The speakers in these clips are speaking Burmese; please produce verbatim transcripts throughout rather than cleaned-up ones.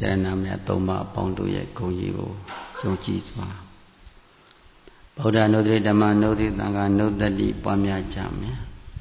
နာမြတ်သုံးပါးအပေါင်းတို့ရဲ့ဂုဏ်ကြီးကိုယုံကြည်စွာဗုဒ္ဓနုဒ္ဓဓမ္မနုဒ္ဓသံဃာနုဒ္ဓတိပွားများကြမယ်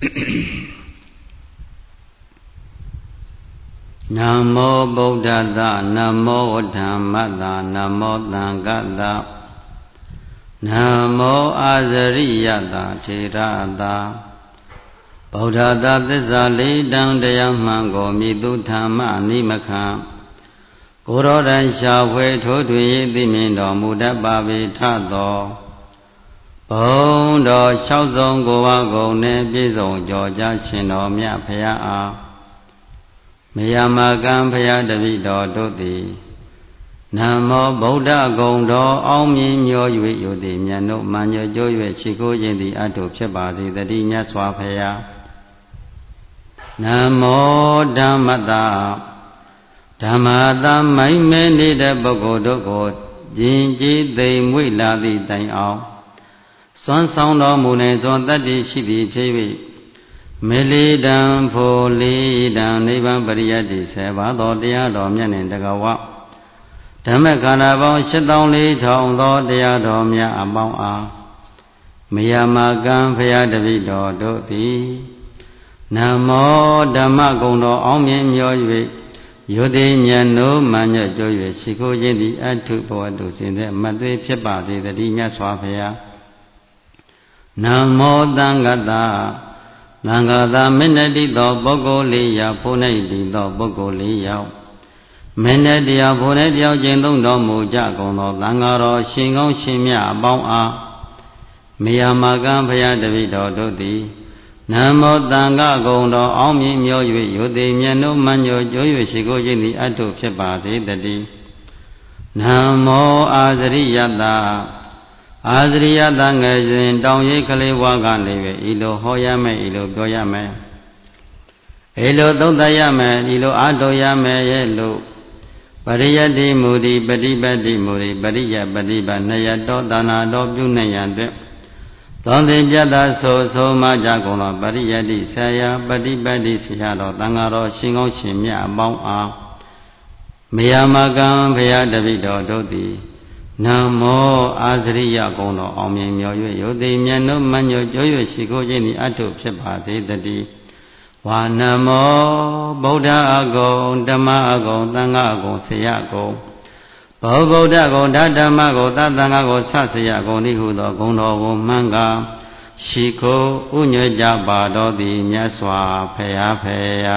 နမောဗုဒ္ဓသနမောဓမ္မသနမောသံဃသနမောအာဇရိယသထေရသဗုဒ္ဓသာသစ္စာလေးတံတရားမှန်ကိုမိတုဓမ္မနိမခံကိုရောတန်ရှာဖွေထိုးထွေသိမြင်တော်မူတတ်ပါပေထသောဘုံတော်၆ဆုံးကိုဝါကုံနှင့်ပြည့်စုံကြောကြရှင်တော်မြတ်ဖရာအားမယမကံဖရာတပိတော်တို့သည်နမောဗုဒ္ဓဂုံတော်အောင်မြင်မျော၍ယုတိမြတ်တို့မှန်ညွတ်ကြွ၍ရှိခိုးခြင်းသည်အထုဖြစ်ပါစေတည်းမြတ်စွာဖရာနမောဓမ္မတာဓမ္မတာမိုင်မဲနေတဲ့ပုဂ္ဂိုလ်တို့ကိုယဉ်ကျေးသိမ်မွေ့လာသည့်တိုင်အောင်စွမ်းဆောင်တော်မူနေသောတတ္တိရှိသည်ဖြစ်၍မေလီတံဖို့လီတံနိဗ္ဗာန်ပရိယတ္တိဆေဘာသောတရားတော်မြတ်နှင့်တကဝဓမ္မခန္ဓာပေါင်းရှစ်သောင်းလေးထောင်သောတရားတော်မြတ်အပေါင်းအားမယမကံဖရာတပိတော်တို့သည်နမောဓမ္မဂုံတော်အောင်မြင်မျော၍ယုတိမြတ်နိုးမှန်ညွတ်ကြွ၍ရှိခိုးခြင်းသည်အထုဘဝတုစင်တဲ့အမတ်သွေးဖြစ်ပါစေတည်းမြတ်စွာဘုရားနမောသံဃတသံဃာသာမင်းတိသောပုဂ္ဂိုလ်လေးယောက်ဘုန်း၌တည်သောပုဂ္ဂိုလ်လေးယောက်မင်းတရားဘုန်း၌တရားကျင့်သုံးတော်မူကြကုန်သောသံဃာတော်ရှင်ကောင်းရှင်မြတ်အပေါင်းအားမယမကံဘုရားတပိတော်တို့သည်နမောသံဃဂုံတော်အောင်မြင်မျော၍ယုတိမြတ်တို့မှန်ညိုကြိုး၍ရှိခိုးခြင်းသည်အထုဖြစ်ပါစေတည်းနမောအာဇရိယတအာဇရိယတငယ်စဉ်တောင်ရိပ်ကလေးဝါကနေပဲဤလိုဟောရမယ်ဤလိုပြောရမယ်ဤလိုသုံးသပ်ရမယ်ဤလိုအားထုတ်ရမယ်ရဲ့လို့ပရိယတ္တိမူဒီပฏิပတ်တိမူဒီပရိယပฏิပတ်နယတောဒါနာတော်ပြုနေရန်အတွက်သောတိပြတ်သာဆိုဆိုမှကြကုန်သောပရိယတ္တိဆရာပฏิပတ်တိဆရာတော်တန်ဃာတော်ရှင်ကောင်းရှင်မြတ်အပေါင်းအားမယမကံဘုရားတပိတော်တို့သည်နမောအာဇရိယကုံတော်အောင်မြင်မျော၍ယုတိမြတ်တို့မှန်ညွတ်ကြွ၍ရှိခိုးခြင်းသည်အထုဖြစ်ပါစေတည်းဝါနမောဗုဒ္ဓအကုံဓမ္မအကုံသံဃာအကုံဆရာအကုံဘောဗုဒ္ဓဂုံဓဓမ္မဂုံသတ္တံဃာဂုံဆဆရာဂုံဤဟုသောဂုံတော်ကိုမှန်ကားရှိခိုးဥညွတ်ကြပါတော်သည်မြတ်စွာဘုရားဖေယာ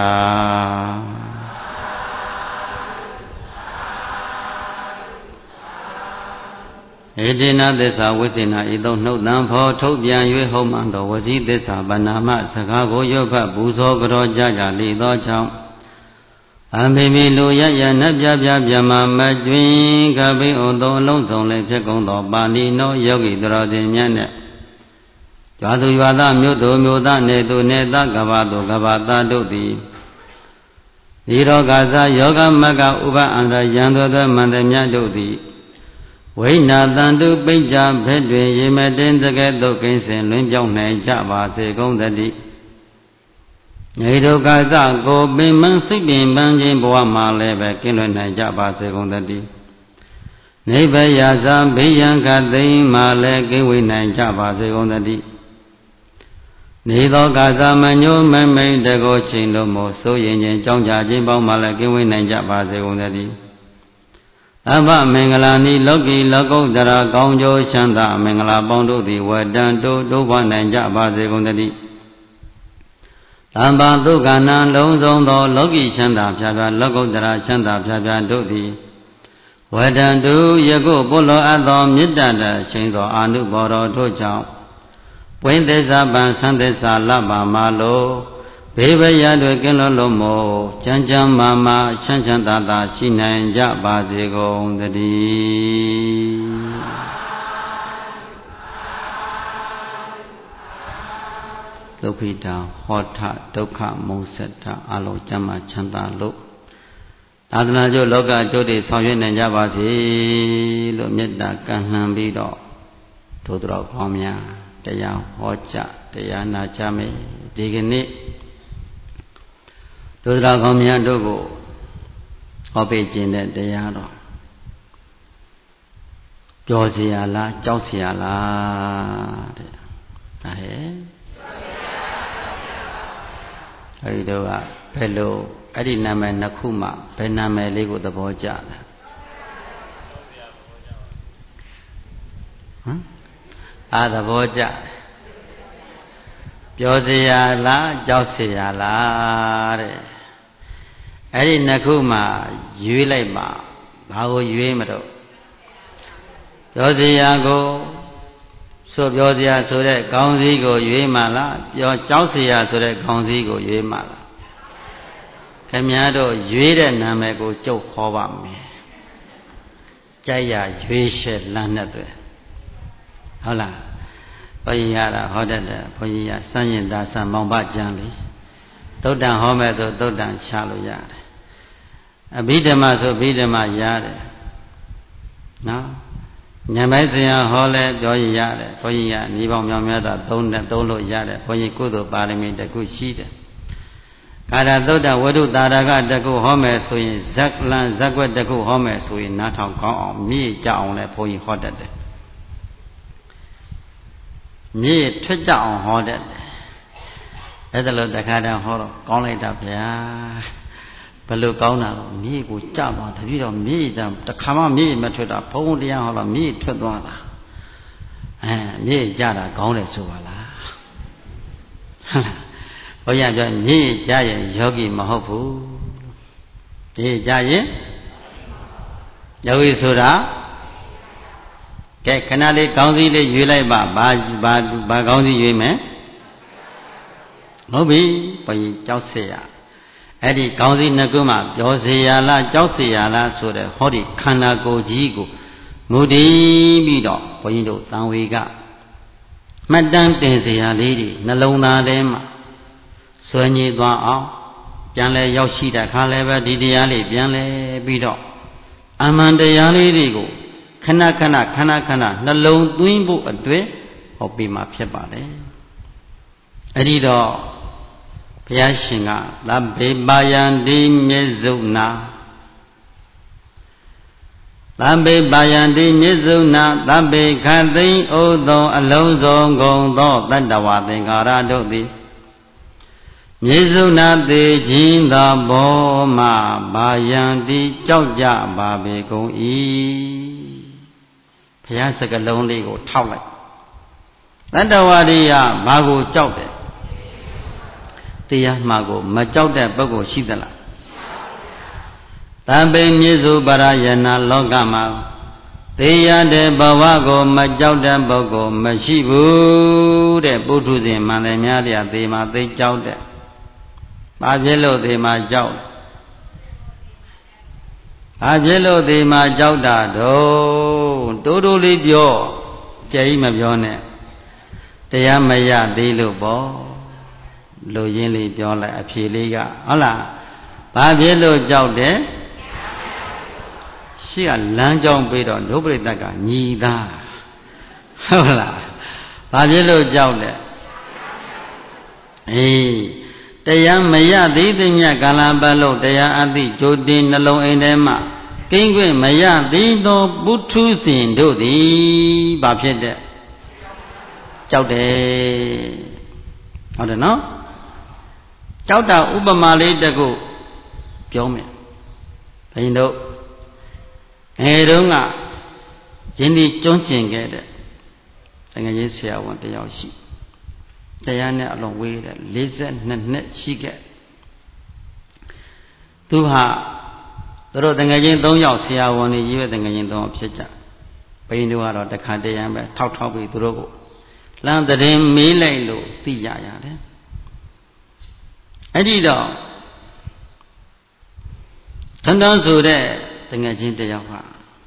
ဧတေနသစ္စာဝိသေနဤသို့နှုတ်တံဖောထုတ်ပြန်၍ဟောမှန်သောဝစီသစ္စာဗနာမစကားကိုရွတ်ဖတ်ပူဇော်ကြောကြကြလေသောကြောင့်အမိမိလူရရနပြပြပြမမကျွင်ကပိဩသောအလုံးစုံလည်းဖြစ်ကုန်သောပါဏိနောယောဂီတော်တင်မြတ်နဲ့ကြွားသူရွာသားမြို့သူမြို့သားနေသူနေသားကဘာသူကဘာသားတို့သည်ဒီရောဂါဇာယောဂမကဥပအန္တရံသောသောမန္တမြတ်တို့သည်ဝိနာတန်တုပိဋ္ဌဘက်တွင်ရေမတင်တကဲ့သို့ကိစ္စင်လွင်ပြောင်းနိုင်ကြပါစေကုန်သတည်းနေဒုက္ခစကိုပင်မစိတ်ပင်ပန်းခြင်းဘဝမှာလည်းပဲကင်းလွတ်နိုင်ကြပါစေကုန်သတည်းနိဗ္ဗယာဇာဘေးရန်ခသိမ်းမှလည်းကင်းဝေးနိုင်ကြပါစေကုန်သတည်းနေသောကာသမညိုမမိတ်တကောချိန်တို့မို့စိုးရင်ခြင်းကြောင်းကြခြင်းပေါင်းမှလည်းကင်းဝေးနိုင်ကြပါစေကုန်သတည်းအဘမင်္ဂလာနိလောကီလောကုတ္တရာကောင်းကျိုးချမ်းသာမင်္ဂလာပေါင်းတို့သည်ဝတ္တံတို့ဒုဘနိုင်ကြပါစေကုန်သတည်းသံဘာဒုက္ခနာလုံးစုံသောလောကီချမ်းသာဖြာဖြာလောကုတ္တရာချမ်းသာဖြာဖြာတို့သည်ဝတ္တံတို့ယခုပုလောအပ်သောမေတ္တာတချိန်သောအာနုဘော်တော်တို့ကြောင့်ပွင့်သစ္စာပံသံသစ္စာလပ္ပါမလိုဘေးဘရတွင်ကင်းလွတ်လို့မို့ချမ်းချမ်းမာမာချမ်းချမ်းသာသာရှိနိုင်ကြပါစေကုန်သတည်းဒုက္ခိတဟောထဒုက္ခမုံစတအလုံးကျမ်းမာချမ်းသာလို့သာသနာ့ကျိုးလောကကျိုးတွေဆောင်ရွက်နိုင်ကြပါစေလို့မေတ္တာကံလှမ်းပြီးတော့ထို့တော်ကောင်းများတရားဟောကြားတရားနာကြမယ်ဒီကနေ့ဒုစရကောင်းများတို့ကိုဟောပေးခြင်းတဲ့တရားတော်ပြောเสียလားကြောက်เสียလားတဲ့ဒါဟဲ့အဲဒီတော့ကဘယ်လိုအဲ့ဒီနာမည်နှစ်ခုမှဘယ်နာမည်လေးကိုသဘောကျလဲဟမ်အာသဘောကျပြောเสียလားကြောက်เสียလားတဲ့အဲ့ဒီနှစ်ခုမှရွေးလိုက်ပါဘာကိုရွေးမတော့ပြောเสียကိုဆိုပြောเสียဆိုတဲ့ခေါင်းစည်းကိုရွေးမှလားပြောကြောက်เสียဆိုတဲ့ခေါင်းစည်းကိုရွေးမှလားခင်ဗျားတို့ရွေးတဲ့နာမည်ကိုကြုတ်ခေါ်ပါမယ်ကြိုက်ရရွေးရှက်လမ်းနဲ့တွေ့ဟုတ်လားဘုန်းကြီးရတာဟောတတ်တယ်ဘုန်းကြီးရစမ်းရင်သာစံမောင်ပကျမ်းလေသုတ်တန်ဟောမဲ့ဆိုသုတ်တန်ချလို့ရတယ်အဘိဓမ္မာဆိုအဘိဓမ္မာရတယ်နော်ဉာဏ်ပိုင်းစဉ်ဟောလဲပြောရရတယ်ဘုန်းကြီးကညီပေါင်းမြောင်များစွာသုံးနဲ့သုံးလို့ရတယ်ဘုန်းကြီးကုသိုလ်ပါရမီတစ်ခုရှိတယ်ကာရသုတ်တဝိဓုတာရကတစ်ခုဟောမယ်ဆိုရင်ဇက်လန်ဇက်ွက်တစ်ခုဟောမယ်ဆိုရင်နားထောင်ကောင်းအောင်မြည်ကြအောင်လဲဘုန်းကြီးဟောတတ်တယ်မြည်ထွက်ကြအောင်ဟောတတ်တယ်အဲ့ဒါလို့တခါတည်းဟောတော့ကောင်းလိုက်တာဗျာဘယ်လိုကောင်းတာလဲမြည်ကိုကြသွားတပြည့်တော့မြည်တယ်တခါမှမြည်မထွက်တာဘုံတရားဟောတော့မြည်ထွက်သွားတာအဲမြည်ကြတာကောင်းတယ်ဆိုပါလားဟုတ်လားဘုရားပြောမြည်ကြရင်ယောဂီမဟုတ်ဘူးမြည်ကြရင်ယောဂီဆိုတာကဲခဏလေးကောင်းစည်းလေးရွေးလိုက်ပါဘာဘာဘာကောင်းစည်းရွေးမယ်ဟုတ်ပြီဘုန်းကြီးကြောက်เสียအဲ့ဒီကောင်းစည်းနှစ်ခုမှပြောเสียလားကြောက်เสียလားဆိုတဲ့ဟောဒီခန္ဓာကိုယ်ကြီးကိုမူတည်ပြီးတော့ဘုန်းကြီးတို့သံဝေကမှတ်တမ်းတင်เสียလေးတွေနှလုံးသားထဲမှာဆွဲငြိသွားအောင်ပြန်လဲရောက်ရှိတဲ့ခါလဲပဲဒီတရားလေးပြန်လဲပြီးတော့အမှန်တရားလေးတွေကိုခဏခဏခဏခဏနှလုံးသွင်းဖို့အတွက်ဟောပြီးမှဖြစ်ပါတယ်အဲ့ဒီတော့ဘုရားရှင်ကသဗ္ဗေပါယန္တိမြေစုနာသဗ္ဗေပါယန္တိမြေစုနာသဗ္ဗေခသိဩသောအလုံးစုံကုန်သောတတ္တဝသင်္ခါရတို့သည်မြေစုနာသေးခြင်းသောဘောမှပါယန္တိကြောက်ကြပါပေကုန်၏ဘုရားစကားလုံးလေးကိုထောက်လိုက်တတ္တဝါတွေကဘာကိုကြောက်တယ်တရားမှကိုမကြောက်တဲ့ပုဂ္ဂိုလ်ရှိသလားသဗ္ဗေမြေစုပရယနာလောကမှာသေရတဲ့ဘဝကိုမကြောက်တဲ့ပုဂ္ဂိုလ်မရှိဘူးတဲ့ပုထုဇဉ်မှန်တယ်များတဲ့သေမှာသိကြောက်တဲ့ဘာဖြစ်လို့သေမှာကြောက်ဘာဖြစ်လို့သေမှာကြောက်တာတော့တိုးတိုးလေးပြောကြဲကြီးမပြောနဲ့တရားမရသေးလို့ပေါ့လူရင်းလေးပြောလိုက်အဖြေလေးကဟုတ်လားဘာဖြစ်လို့ကြောက်တယ်ရှိကလမ်းကြောင်းပြီးတော့ဒုပရိသတ်ကညီသားဟုတ်လားဘာဖြစ်လို့ကြောက်တယ်အေးတရားမရသေးသမျှကာလပတ်လုံးတရားအသိကြိုတင်နှလုံးအိမ်ထဲမှာကိန်းခွင့်မရသေးသောပုထုဇဉ်တို့သည်ဘာဖြစ်တဲ့ကြောက်တယ်ဟုတ်တယ်နော်ကြောက်တာဥပမာလေးတစ်ခုပြောမယ်ဘုရင်တို့ငယ်တုန်းကယင်းဒီကျွန်းကျင်ခဲ့တဲ့တကယ်ကြီးဆရာဝန်တယောက်ရှိတရားနဲ့အလွန်ဝေးတဲ့၄၂နှစ်ရှိခဲ့သူဟာသူတို့တကယ်ချင်း၃ယောက်ဆရာဝန်တွေကြီးပဲတကယ်ချင်း၃ယောက်ဖြစ်ကြဘုရင်တို့ကတော့တခါတရံပဲထောက်ထောက်ပြီးသူတို့ကိုလမ်းတရင်မေးလိုက်လို့သိရရတယ်အဲ့ဒီတော့ထန်တန်းဆိုတဲ့တကယ်ချင်းတယောက်ဟာ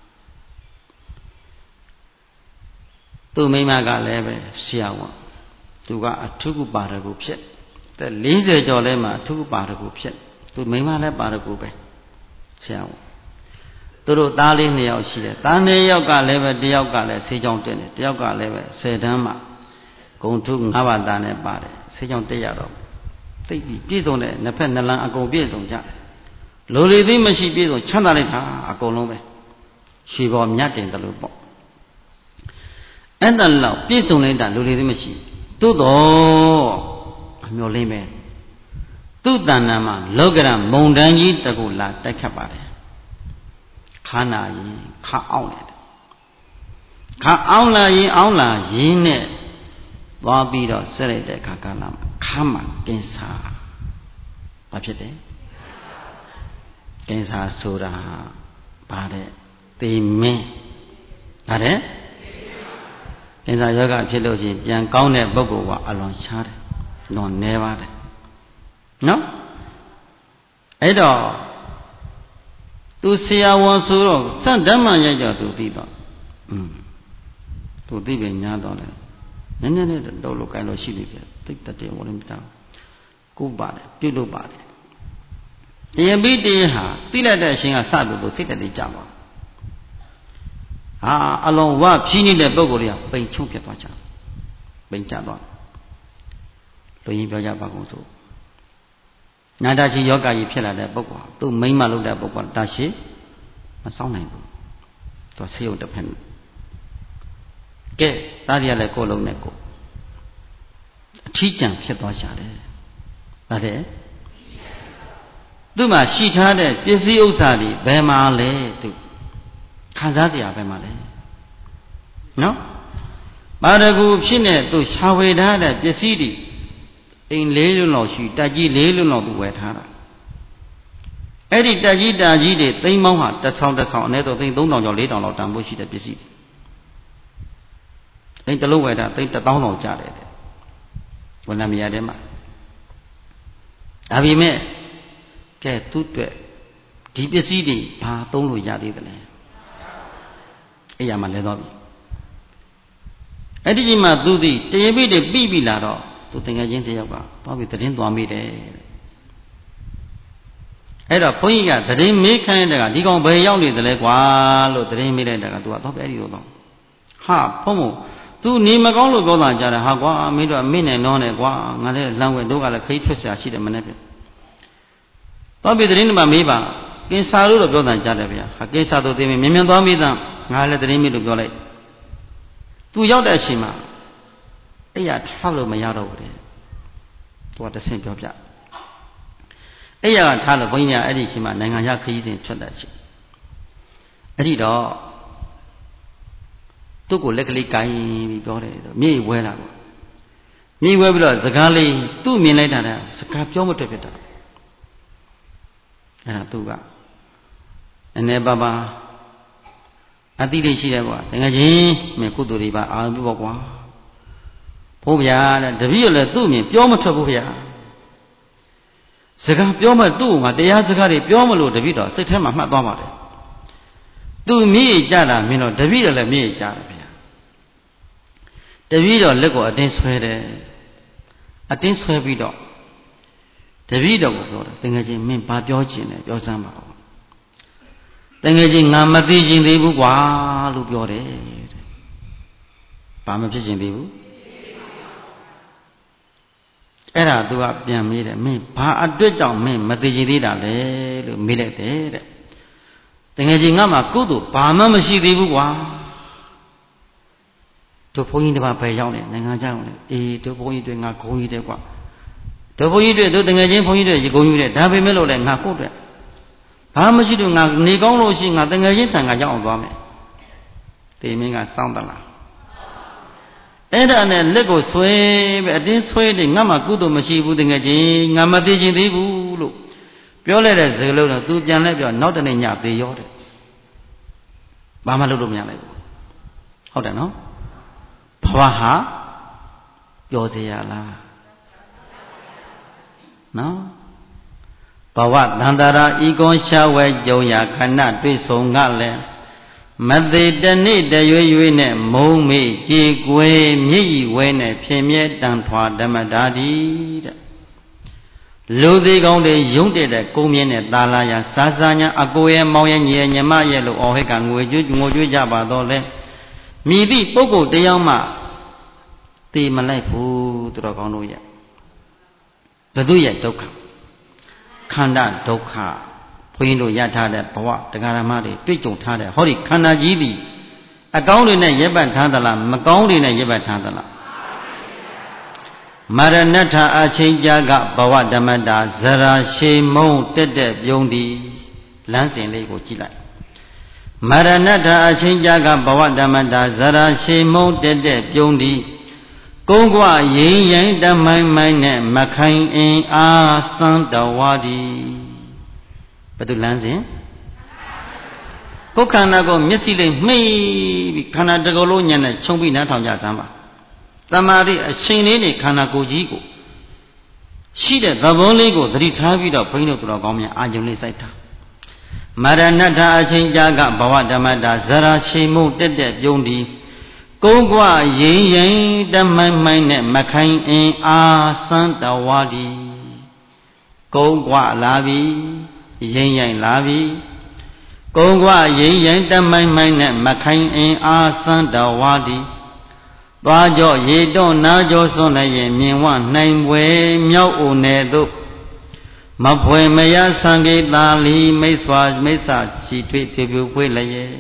သူ့မိမကလည်းပဲဆရာဝန်သူကအထုကုပါရဂုဖြစ်တဲ့၄၀ကျော်လဲမှာအထုကုပါရဂုဖြစ်သူမိမလည်းပါရဂုပဲဆရာဝန်သူတို့သားလေးနှစ်ယောက်ရှိတယ်သားနှစ်ယောက်ကလည်းပဲတယောက်ကလည်းဆေးကြောင်တက်တယ်တယောက်ကလည်းပဲဆယ်တန်းမှာဂုံထု၅ပါးသားနဲ့ပါတယ်ဆေးကြောင်တက်ရတော့သိပြီပြည့်စုံတဲ့နှစ်ဖက်နှစ်လမ်းအကုန်ပြည့်စုံကြတယ်လူလေသိမရှိပြည့်စုံချမ်းသာလိုက်တာအကုန်လုံးပဲရွှေပေါ်မြတ်တင်တယ်လို့ပေါ့အဲ့ဒါလောက်ပြည့်စုံလိုက်တာလူလေသိမရှိသို့တော့အမျော်လင်းပဲသူ့တဏ္ဍာမှာလောကရမုံတန်းကြီးတကူလာတိုက်ခတ်ပါတယ်ခါနာရင်ခါအောင်တယ်ခါအောင်လာရင်အောင်လာရင်နဲ့သွားပြီးတော့ဆက်လိုက်တဲ့အခါကလာခါမှာကင်ဆာဘာဖြစ်တယ်ကင်ဆာဆိုတာဗါတဲ့သေမင်းဗါတဲ့ကင်ဆာယောဂဖြစ်လို့ရှိရင်ပြန်ကောင်းတဲ့ပုဂ္ဂိုလ်ကအလွန်ရှားတယ်လွန်နေပါတယ်နော်အဲ့တော့သူဆရာဝန်ဆိုတော့စံဓမ္မရိုက်ကြသူသိတော့อืมသူသိပဲညာတော့လေနည်းနည်းနဲ့တော့လို့ကိုင်းလို့ရှိပြီပြတိတ်တည်းဝင်မတောင်းကုပါတယ်ပြုတ်လို့ပါတယ်တရားပြီးတရားဟာသိလိုက်တဲ့အရှင်ကစပြီးလို့စိတ်တည်းကြပါဟာအလုံးဝဖြီးနေတဲ့ပုံကိုယ်တွေကပိန်ချုံပြတ်သွားကြပိန်ကျသွားလူရင်းပြောကြပါကုန်စို့နာတာရှိယောဂကြီးဖြစ်လာတဲ့ပုဂ္ဂိုလ်သူမိမ့်မလုပ်တဲ့ပုဂ္ဂိုလ်တာရှိမဆောင်နိုင်ဘူးသူဆေးရုံတစ်ဖက်ကဲတားရလည်းကိုယ်လုံးနဲ့ကိုအထီးကျန်ဖြစ်သွားရှာတယ်ဗါတဲ့သူ့မှာရှိထားတဲ့ပစ္စည်းဥစ္စာတွေဘယ်မှာလဲသူခံစားစရာဘယ်မှာလဲနော်ပါရဂူဖြစ်နေသူရှာဝေထားတဲ့ပစ္စည်းတွေအိမ်လေးလုံးလောက်ရှိတက်ကြီးလေးလုံးလောက်သူဝယ်ထားတာအဲ့ဒီတက်ကြီးတာကြီးတွေသိန်းပေါင်းဟာတစ်ဆောင်တစ်ဆောင်အနည်းဆုံးသိန်းသုံးထောင်ကျော်လေးထောင်လောက်တန်ဖို့ရှိတဲ့ပစ္စည်းတွေအိမ်တစ်လုံးဝယ်တာသိန်းတစ်သောင်းလောက်ကျတယ်တဲ့ဝဏ္ဏမရတဲ့မှာဒါပေမဲ့ကဲသူ့အတွက်ဒီပစ္စည်းတွေဘာသုံးလို့ရသေးသလဲအဲ့ရမှာလဲတော့ပြီအဲ့ဒီကြီးမှသူသည်တရေပိတွေပြီးပြီလာတော့သူသင်္ကန်းချင်းတယောက်ကသွားပြီးသတင်းသွားမိတယ်အဲ့တော့ဘုန်းကြီးကသတင်းမေးခိုင်းတဲ့ကဒီကောင်ဘယ်ရောက်နေသလဲကွာလို့သတင်းမေးလိုက်တဲ့ကသူကတော့ပဲအဲ့ဒီတော့ဟာဘုံဘုံသူနေမကောင်းလို့ပြောတာကြတယ်ဟာကွာမင်းတို့ကမင်းနဲ့နောနဲ့ကွာငါလည်းလမ်းဝဲတို့ကလည်းခရီးထွက်ရှာရှိတယ်မနေ့ပြတော့ပြီးသတင်းမှာမေးပါကင်ဆာလို့တော့ပြောတာကြတယ်ဗျာဟာကင်ဆာတို့သိမင်းမြင်မြင်သွားမိသားငါလည်းသတင်းမေးလို့ပြောလိုက်သူရောက်တဲ့အချိန်မှာအဲ့ရထားလို့မရတော့ဘူးတဲ့သူကတဆင့်ပြောပြအဲ့ရကထားလို့ဘုန်းကြီးကအဲ့ဒီအချိန်မှာနိုင်ငံခြားခရီးစဉ်ထွက်တဲ့အချိန်အဲ့ဒီတော့သူ့ကိုလက်ကလေးကိုင်းပြီးပြောတယ်ဆိုမြေဝဲလာပေါ့မြေဝဲပြီးတော့စကားလေးသူ့မြင်လိုက်တာတဲ့စကားပြောမတွေ့ဖြစ်တာအဲ့ဒါသူကအနေပါပါအတိတ်ရှိတယ်ကွာတကယ်ချင်းမင်းကုသိုလ်တွေပါအာရုံပြုပေါ့ကွာဘုရားတဲ့တပည့်ရလည်းသူ့မြင်ပြောမထွက်ဘူးဗျာစကားပြောမှသူ့ကငါတရားစကားတွေပြောမလို့တပည့်တော်စိတ်ထဲမှာမှတ်သွားပါတယ်သူမြေကြတာမင်းတော့တပည့်တော်လည်းမြေကြတယ်ဗျာတပည့်တော်လက်ကိုအတင်းဆွဲတယ်အတင်းဆွဲပြီးတော့တပည့်တော်ကိုပြောတယ်တကယ်ချင်းမင်းဘာပြောချင်လဲပြောစမ်းပါဦးတကယ်ချင်းငါမသိချင်သေးဘူးကွာလို့ပြောတယ်တဲ့ဘာမဖြစ်ချင်သေးဘူးအဲ့ဒါသူကပြန်မေးတယ်မင်းဘာအတွက်ကြောင့်မင်းမသိချင်သေးတာလဲလို့မေးလိုက်တယ်တဲ့တကယ်ချင်းငါမှကုသိုလ်ဘာမှမရှိသေးဘူးကွာတို့ဘုန်းကြီးတပါးပဲရောက်နေနိုင်ငံခြားရောက်နေအေးတို့ဘုန်းကြီးတွေငါဂုံကြီးတယ်ကွာတို့ဘုန်းကြီးတွေတို့တကယ်ချင်းဘုန်းကြီးတွေဂုံကြီးတယ်ဒါပေမဲ့လို့လည်းငါကိုယ့်အတွက်ဘာမှမရှိတော့ငါနေကောင်းလို့ရှိရင်ငါတကယ်ချင်းတန်ခါရောက်အောင်သွားမယ်တေမင်းကစောင်းတလားအဲ့ဒါနဲ့လက်ကိုဆွဲပဲအတင်းဆွဲတယ်ငါမှကုသိုလ်မရှိဘူးတကယ်ချင်းငါမသိချင်သေးဘူးလို့ပြောလိုက်တဲ့စကားလုံးတော့သူပြန်လဲပြောနောက်တနေ့ညသေရောတယ်ဘာမှလုပ်လို့မရလိုက်ဘူးဟုတ်တယ်နော်ဘဝဟာပျော်စေရလားနော်ဘဝတန္တရာဤကုံရှာဝဲကြုံရာခဏတွေ့ဆုံကလည်းမသေးတနေ့တရွေရွေနဲ့မုံမေ့ကြေကွဲမြည်ဤဝဲနဲ့ဖြစ်မြဲတန်ထွာဓမ္မတာတိတဲ့လူသေးကောင်းတွေယုံတဲ့တဲ့ကုန်းမြင့်နဲ့သာလာရစာစာညာအကိုရဲ့မောင်ရဲ့ညီရဲ့ညီမရဲ့လို့အော်ဟဲ့ကငွေကျွေးငိုကြွေးကြပါတော့လဲမြည်သည့်ပုဂ္ဂိုလ်တရားမှသိမလိုက်ဘူးသူတော်ကောင်းတို့ရဲ့ဘုသူရဲ့ဒုက္ခခန္ဓာဒုက္ခဘဘုန်းကြီးတို့ရထားတဲ့ဘဝတရားဓမ္မတွေတွေ့ကြုံထားတဲ့ဟောဒီခန္ဓာကြီးသည်အကောင်းတွေနဲ့ရပ်ပတ်ထားသလားမကောင်းတွေနဲ့ရပ်ပတ်ထားသလားမရဏထအချိန်ကြာကဘဝဓမ္မတာဇရာရှည်မုံတက်တက်ပြုံးသည်လမ်းစဉ်လေးကိုကြည့်လိုက်မရဏထအချိန်ကြာကဘဝဓမ္မတာဇရာရှည်မုံတက်တက်ပြုံးသည်ကုန်းကွရိမ့်ရိမ့်တမိုင်းမိုင်းနဲ့မခိုင်အင်အားသံတဝါဒီဘယ်သူလမ်းစဉ်ကိုယ်ခန္ဓာကိုမျက်စိလေးမှိတ်ပြီးခန္ဓာတစ်ခုလုံးညံ့နဲ့ခြုံပြီးနားထောင်ကြစမ်းပါတမာတိအချိန်လေးနဲ့ခန္ဓာကိုယ်ကြီးကိုရှိတဲ့သဘောလေးကိုသတိထားပြီးတော့ဘုန်းကြီးတို့တော်ကောင်းများအာရုံလေးစိုက်ထားမရဏထအချိန်ကြာကဘဝဓမ္မတာဇရာချိန်မုံတက်တက်ပြုံးသည်ကုန်းကွရိမ့်ရိမ့်တမိုင်းမိုင်းနဲ့မခိုင်အင်အားစံတဝါဒီကုန်းကွလာပြီရိမ့်ရိမ့်လာပြီကုန်းကွရိမ့်ရိမ့်တမိုင်းမိုင်းနဲ့မခိုင်အင်အားစံတဝါဒီသွားကြောရေတော့နာကြောစွန့်လည်းရင်မြင်ဝနိုင်ပွဲမြောက်အိုနယ်သို့မဖွယ်မရဆံကေတာလီမိတ်စွာမိတ်ဆာချီထွေးဖြူဖြူဖွေးလည်းရဲ့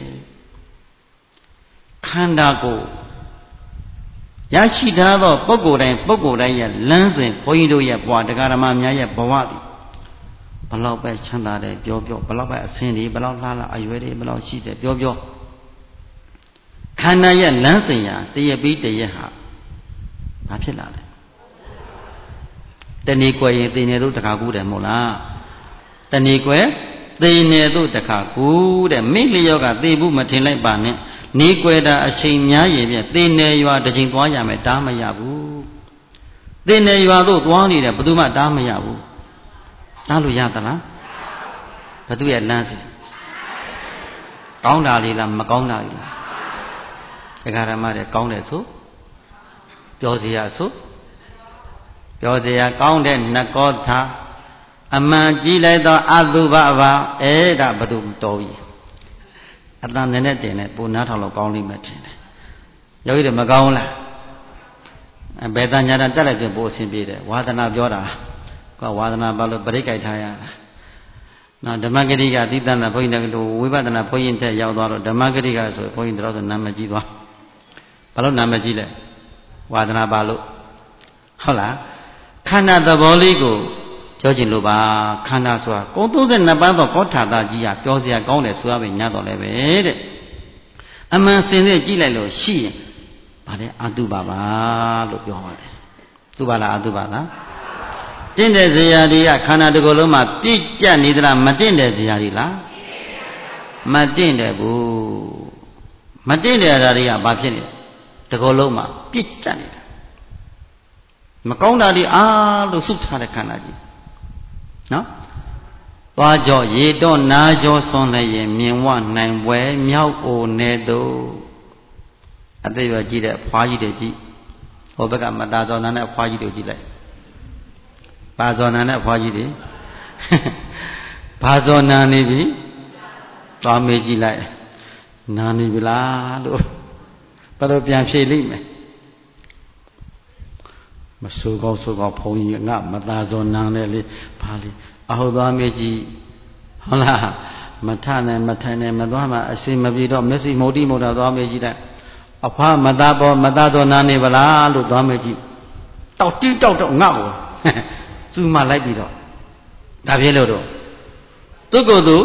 ခန္ဓာကိုရရှိထားသောပုဂ္ဂိုလ်တိုင်းပုဂ္ဂိုလ်တိုင်းရဲ့လမ်းစဉ်ဘုန်းကြီးတို့ရဲ့ဘဝတရားဓမ္မများရဲ့ဘဝသည်ဘလောက်ပဲချမ်းသာတယ်ပြောပြောဘလောက်ပဲအစင်းတွေဘလောက်လှလှအရွယ်တွေဘလောက်ရှိတယ်ပြောပြောခန္ဓာရဲ့လမ်းစဉ်ရာတရပြီးတရဟာဘာဖြစ်လာလဲတဏီကွယ်ရင်သိနေတို့တခါကူးတယ်မဟုတ်လားတဏီကွယ်သိနေတို့တခါကူးတဲ့မိလျောကသိဘူးမထင်လိုက်ပါနဲ့နေကွယ်တာအချိန်များရင်ဖြင့်သိနေရွာတစ်ချိန်သွားရမယ်တားမရဘူးသိနေရွာတို့သွားနေတယ်ဘယ်သူမှတားမရဘူးတားလို့ရသလားဘသူရဲ့လမ်းစဉ်ကောင်းတာလေးလားမကောင်းတာလေးလားတရားဓမ္မတွေကောင်းတယ်ဆိုပြောစရာဆိုပြောစရာကောင်းတဲ့နကောသာအမှန်ကြည့်လိုက်တော့အတုပပါအဲ့ဒါဘသူတော်ပြီအတန်နဲ့နဲ့တင်နဲ့ပူနားထောင်လို့ကောင်းလိမ့်မယ်ထင်တယ်ယောဂီတွေမကောင်းလားဘယ်တန်ညာတာတက်လိုက်ပြန်ပို့အဆင်ပြေတယ်ဝါသနာပြောတာကဝါသနာဘာလို့ပြိဋ္ဌိုက်ထားရတာနော်ဓမ္မဂတိကသီတန်ဘုန်းကြီးတို့ဝိပဿနာဘုန်းကြီးတက်ရောက်သွားတော့ဓမ္မဂတိကဆိုဘုန်းကြီးတို့ဆိုနာမည်ကြီးသွားဘာလို့နာမည်ကြီးလဲဝါသနာပါလို့ဟုတ်လားခန္ဓာသဘောလေးကိုပြောချင်လို့ပါခန္ဓာဆိုတာကိုယ်သုံးတဲ့နှစ်ပါးသောကောထာတာကြီးကပြောစရာကောင်းတယ်ဆိုရမယ်ညတော့လည်းပဲတဲ့အမှန်စင်စစ်ကြည့်လိုက်လို့ရှိရင်ဗါတယ်အတုပါပါလို့ပြောပါတယ်သူပါလားအတုပါလားတင့်တဲ့ဇရာတွေကခန္ဓာတစ်ခုလုံးမှာပြည့်ကျက်နေသလားမတင့်တဲ့ဇရာတွေလားမတင့်တယ်ဘူးမတင့်တဲ့ဇရာတွေကဘာဖြစ်နေလဲတစ်ခုလုံးမှာပြည့်ကျက်နေတာမကောင်းတာတွေအားလို့စုထားတဲ့ခန္ဓာကြီးနော်သွားကြောရေတော့နာကြောစွန်လည်းရင်မြင်ဝနိုင်ပွဲမြောက်အိုနေတို့အသက်ရွယ်ကြီးတဲ့ဖွားကြီးတွေကြည့်ဟိုဘက်ကမတာဇော်နာနဲ့ဖွားကြီးတွေကြည့်လိုက်ဘာဇော်နာနဲ့ဖွားကြီးတွေဘာဇော်နာနေပြီသွားမေးကြည့်လိုက်နာနေပြီလားလို့ဘယ်လိုပြန်ဖြေလိမ့်မယ်မဆိုးကောင်းဆိုးကောင်းဘုန်းကြီးငါမသာဇော်နာနဲ့လေဘာလေအဟုတ်သွားမေးကြည့်ဟုတ်လားမထနဲ့မထိုင်နဲ့မသွားမှအစိမပြေတော့မျက်စိမုတ်တိမုတ်တာသွားမေးကြည့်လိုက်အဖွားမသာပေါ်မသာဇော်နာနေဗလားလို့သွားမေးကြည့်တောက်တိတောက်တော့ငါ့ကိုသူ့မှလိုက်ပြီးတော့ဒါဖြစ်လို့တော့သူ့ကိုယ်သူ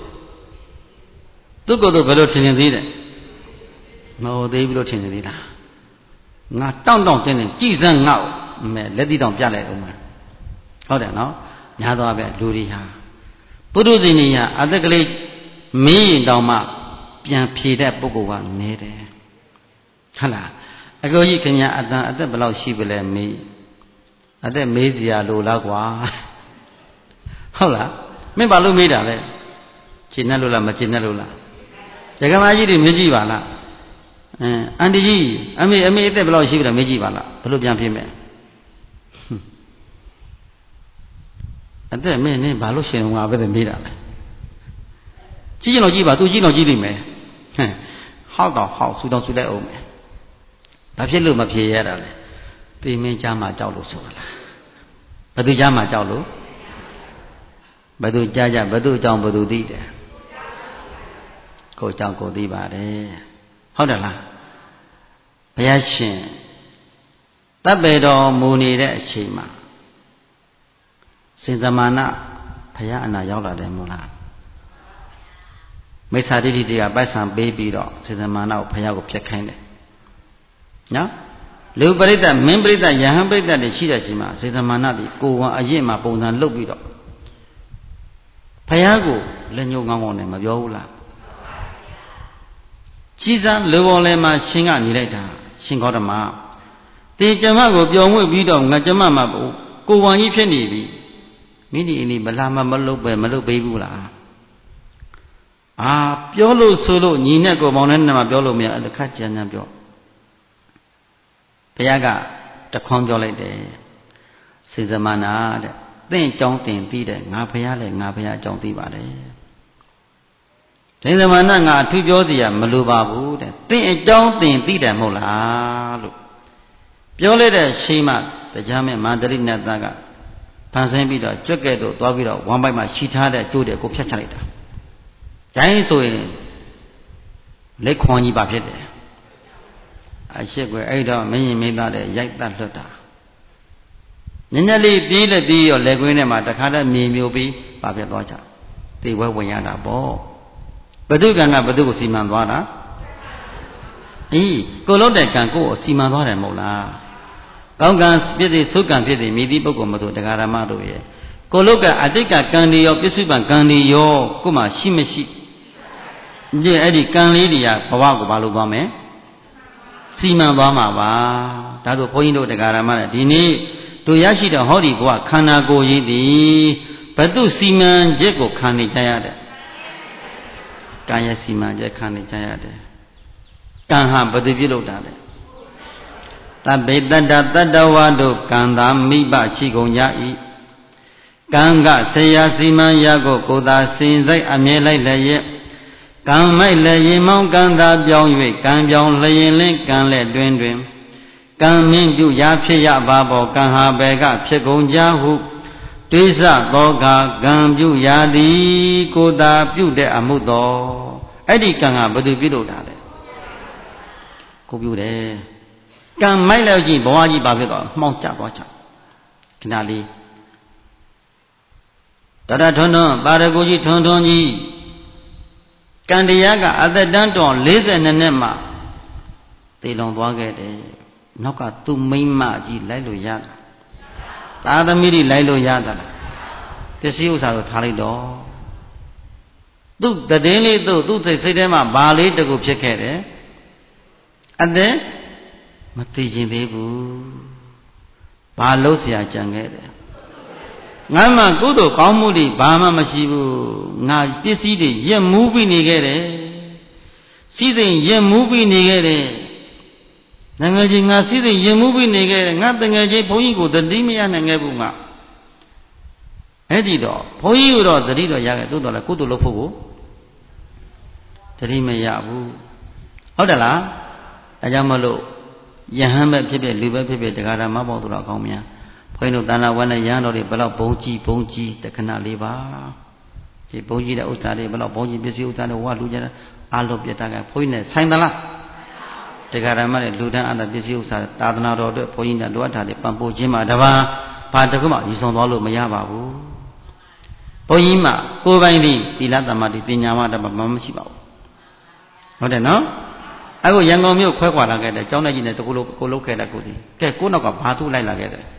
သူ့ကိုယ်သူဘယ်လိုထင်နေသေးတယ်မဟုတ်သေးဘူးလို့ထင်နေသေးလားငါတောင့်တောင့်တင်းတင်းကြည်စမ်းငါ့ကိုမဲလက်တိတောင်ပြလိုက်အောင်မယ်ဟုတ်တယ်နော်ညာသွားပဲလူတွေဟာပုထုဇဉ်တွေဟာအသက်ကလေးမင်းရင်တောင်မှပြန်ဖြေတဲ့ပုဂ္ဂိုလ်ကနေတယ်ဟုတ်လားအကိုကြီးခင်ဗျာအတန်အသက်ဘယ်လောက်ရှိပလဲမေးအသက်မေးစရာလိုလားကွာဟုတ်လားမင်းဘာလို့မေးတာလဲရှင်းနဲ့လို့လားမရှင်းနဲ့လို့လားရကမာကြီးတွေမေးကြည့်ပါလားအင်းအန်တီကြီးအမေအမေအသက်ဘယ်လောက်ရှိပြီလဲမေးကြည့်ပါလားဘယ်လိုပြန်ဖြစ်မယ်အသက်မင်းနင်းဘာလို့ရှင်ငါပဲမေးတာလဲကြည့်ရင်တော့ကြည့်ပါသူကြည့်တော့ကြည့်လိမ့်မယ်ဟမ်ဟောက်တော့ဟောက်ဆူတော့ဆူလိုက်အောင်မယ်ဘာဖြစ်လို့မဖြေရတာလဲသိမင်းကြားမှာကြောက်လို့ဆိုတာလားဘယ်သူကြားမှာကြောက်လို့ဘသူကြားကြဘသူအကြောင်းဘသူသိတယ်ကိုအကြောင်းကိုသိပါတယ်ဟုတ်တယ်လားဘုရားရှင်တပ်ပေတော်မူနေတဲ့အချိန်မှာစင်သမဏဘုရားအနာရောက်လာတယ်မို့လားမိစ္ဆာဒိဋ္ဌိတွေကပိုက်ဆံပေးပြီးတော့စင်သမဏကိုဘုရားကိုဖျက်ခိုင်းတယ်နော်လူပရိသတ်မင်းပရိသတ်ယဟန်ပရိသတ်တွေရှိတဲ့အချိန်မှာစင်သမဏဒီကိုယ်ဝန်အရင်မှာပုံစံလုပ်ပြီးတော့ဘုရားကိုလက်ညှိုးငေါင်းငေါင်းနဲ့မပြောဘူးလားကြီးစံလူပေါ်လဲမှာရှင်ကနေလိုက်တာရှင်ဂေါတမတေကျမကိုပျော်မွေ့ပြီးတော့ငါကျမမှာကိုဝန်ကြီးဖြစ်နေပြီမိဒီအင်းဒီမလာမမလုပ်ပဲမလုပ်ပေးဘူးလားအာပြောလို့ဆိုလို့ညီနဲ့ကိုမောင်နဲ့နဲ့မှပြောလို့မရအဲ့ခါကြမ်းကြမ်းပြောဘုရားကတခွန်းပြောလိုက်တယ်စေသမနာတဲ့သင်အကြောင်းတင်ပြီးတဲ့ငါဘုရားလည်းငါဘုရားအကြောင်းသိပါတယ်စေသမနာငါအထူးပြောစီရမလိုပါဘူးတဲ့သင်အကြောင်းတင်သိတယ်မဟုတ်လားလို့ပြောလိုက်တဲ့ရှိမှတရားမဲ့မန္တရိနတ်သားကဖန်ဆင်းပြီးတော့ကြွက်ကဲ့သို့သွားပြီးတော့ဝမ်းပိုက်မှာရှိထားတဲ့ကျိုးတွေကိုဖျက်ချလိုက်တာ။ဒါရင်ဆိုရင်လက်ခွန်ကြီးပါဖြစ်တယ်။အရှိကွယ်အဲ့တော့မင်းရင်မင်းသားတဲ့ရိုက်တတ်လွတ်တာ။ညညလေးပြေးလက်ပြီးရောလက်ကွင်းထဲမှာတခါတည်းမြေမျိုးပြီးပါပြတ်သွားကြ။သိဝဲဝင်ရတာပေါ့။ဘု து ကံကဘု து ကိုစီမံသွားတာ။အေးကိုလို့တဲ့ကံကိုစီမံသွားတယ်မဟုတ်လား။ကောင်းကံဖြစ်တဲ့သုကံဖြစ်တဲ့မိသည့်ပုဂ္ဂိုလ်မတို့တရားဓမ္မတို့ရဲ့ကိုလုတ်ကအတိတ်ကကံတွေရောပြစ္ဆုတ်ပံကံတွေရောကိုမှရှိမရှိဒီအဲ့ဒီကံလေးတွေကဘဝကိုဘာလို့သွားမယ်စီမံသွားမှာပါဒါဆိုဘုန်းကြီးတို့တရားဓမ္မနဲ့ဒီနေ့တို့ရရှိတဲ့ဟောဒီဘဝခန္ဓာကိုယ်ကြီးသည်ဘု து စီမံချက်ကိုခံနေကြရတယ်ကံရဲ့စီမံချက်ခံနေကြရတယ်ကံဟာဘယ်သူပြုလုပ်တာလဲတဗ္ဗေတတ္တတတ္တဝါတို့ကံသာမိဘရှိကုန်ကြ၏ကံကဆရာစီမံရကိုကိုသာစင်စိတ်အမြဲလိုက်လျက်ကံမိုက်လည်းရင်မောင်းကံသာပြောင်း၍ကံပြောင်းလျင်လင်းကံလက်တွင်တွင်ကံမင်းပြုရာဖြစ်ရပါဘောကံဟာဘယ်ကဖြစ်ကုန်ကြဟုတွေးဆသောကကံပြုရာသည်ကိုသာပြုတဲ့အမှုတော်အဲ့ဒီကံကဘယ်သူပြုလုပ်တာလဲကိုပြုတယ်ကံမိုက်လို့ကြည့်ဘဝကြီးပါဖြစ်တော့မှောင်ကျသွားချခဏလေးတရထွန်းထွန်းပါရဂူကြီးထွန်းထွန်းကြီးကံတရားကအသက်တန်းတော်၄၂နှစ်မှတည်လွန်သွားခဲ့တယ်နောက်ကသူ့မိမကြီးလိုက်လို့ရတာသာသမီတွေလိုက်လို့ရတာလားပစ္စည်းဥစ္စာကိုထားလိုက်တော့သူ့တည်င်းလေးသူ့သူ့စိတ်ထဲမှာဘာလေးတကူဖြစ်ခဲ့တယ်အသက်မသိခြင်းသေးဘူးဘာလို့ဆရာကြံခဲ့တယ်ငါမှကုသိုလ်ကောင်းမှုတွေဘာမှမရှိဘူးငါပစ္စည်းတွေရက်မူးပြီးနေခဲ့တယ်စီးစိမ်ရက်မူးပြီးနေခဲ့တယ်ငယ်ချင်းငါစီးစိမ်ရက်မူးပြီးနေခဲ့တယ်ငါတငယ်ချင်းဘုန်းကြီးကိုတတိမရနိုင်ခဲ့ဘူးငါအဲ့ဒီတော့ဘုန်းကြီးကတော့တတိတော့ရခဲ့သို့တော်လည်းကုသိုလ်လုပ်ဖို့ကိုတတိမရဘူးဟုတ်တယ်လားဒါကြောင့်မလို့ယဟန်ပဲဖြစ်ဖြစ်လူပဲဖြစ်ဖြစ်တရားဓမ္မပေါင်းသူတော်ကောင်းများဘုန်းကြီးတို့တဏ္ဍဝါနဲ့ယဟန်တော်တွေဘယ်တော့ဘုံကြီးဘုံကြီးတခဏလေးပါဒီဘုံကြီးတဲ့ဥစ္စာတွေဘယ်တော့ဘုံကြီးပစ္စည်းဥစ္စာတွေဝါလူကြတာအာလုပြတကဘုန်းကြီးနဲ့ဆိုင်သလားတရားဓမ္မနဲ့လူတန်းအပ်ပစ္စည်းဥစ္စာသာသနာတော်အတွက်ဘုန်းကြီးနဲ့လိုအပ်တာတွေပံ့ပိုးခြင်းမှာတပါးဘာတခုမှယူဆောင်သွားလို့မရပါဘူးဘုန်းကြီးမှကိုယ်ပိုင်ဒီသီလသမာဓိပညာမှတပါးမရှိပါဘူးဟုတ်တယ်နော်အခုရန်ကုန်မြို့ခွဲခွာလာခဲ့တယ်ကျောင်းသားကြီးနဲ့တကူလုံးကိုလုတ်ခဲ့တဲ့ကိုဒီကဲကိုနောက်ကဘာသူ့လိုက်လာခဲ့တယ်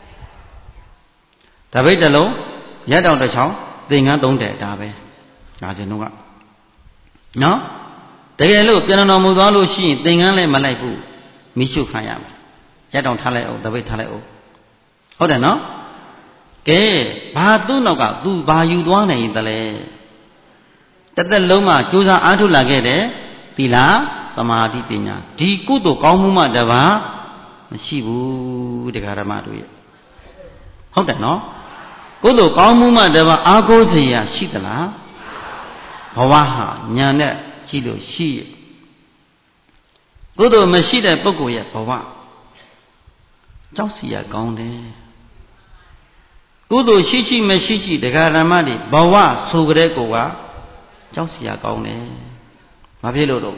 တပိတ်တလုံးရက်တောင်တစ်ချောင်းသင်္ကန်းသုံးတယ်ဒါပဲဒါစင်တော့ကနော်တကယ်လို့ပြန်တော်မူသွားလို့ရှိရင်သင်္ကန်းလည်းမလိုက်ဘူးမိရှုခံရမယ်ရက်တောင်ထားလိုက်အောင်တပိတ်ထားလိုက်အောင်ဟုတ်တယ်နော်ကဲဘာသူ့နောက်ကသူဘာယူသွားနိုင်သလဲတသက်လုံးမှကြိုးစားအားထုတ်လာခဲ့တယ်သီလသမာဓိပညာဒီကုသိုလ်ကောင်းမှုမှတပါးမရှိဘူးတရားဓမ္မတို့ရဲ့ဟုတ်တယ်နော်ကုသိုလ်ကောင်းမှုမှတပါးအာကိုးစရာရှိသလားဘဝဟာညာနဲ့ကြည့်လို့ရှိရကုသိုလ်မရှိတဲ့ပုဂ္ဂိုလ်ရဲ့ဘဝကြောက်စရာကောင်းတယ်ကုသိုလ်ရှိရှိမရှိရှိတရားဓမ္မတွေဘဝဆိုကြတဲ့ကိုကကြောက်စရာကောင်းတယ်။ဘာဖြစ်လို့တော့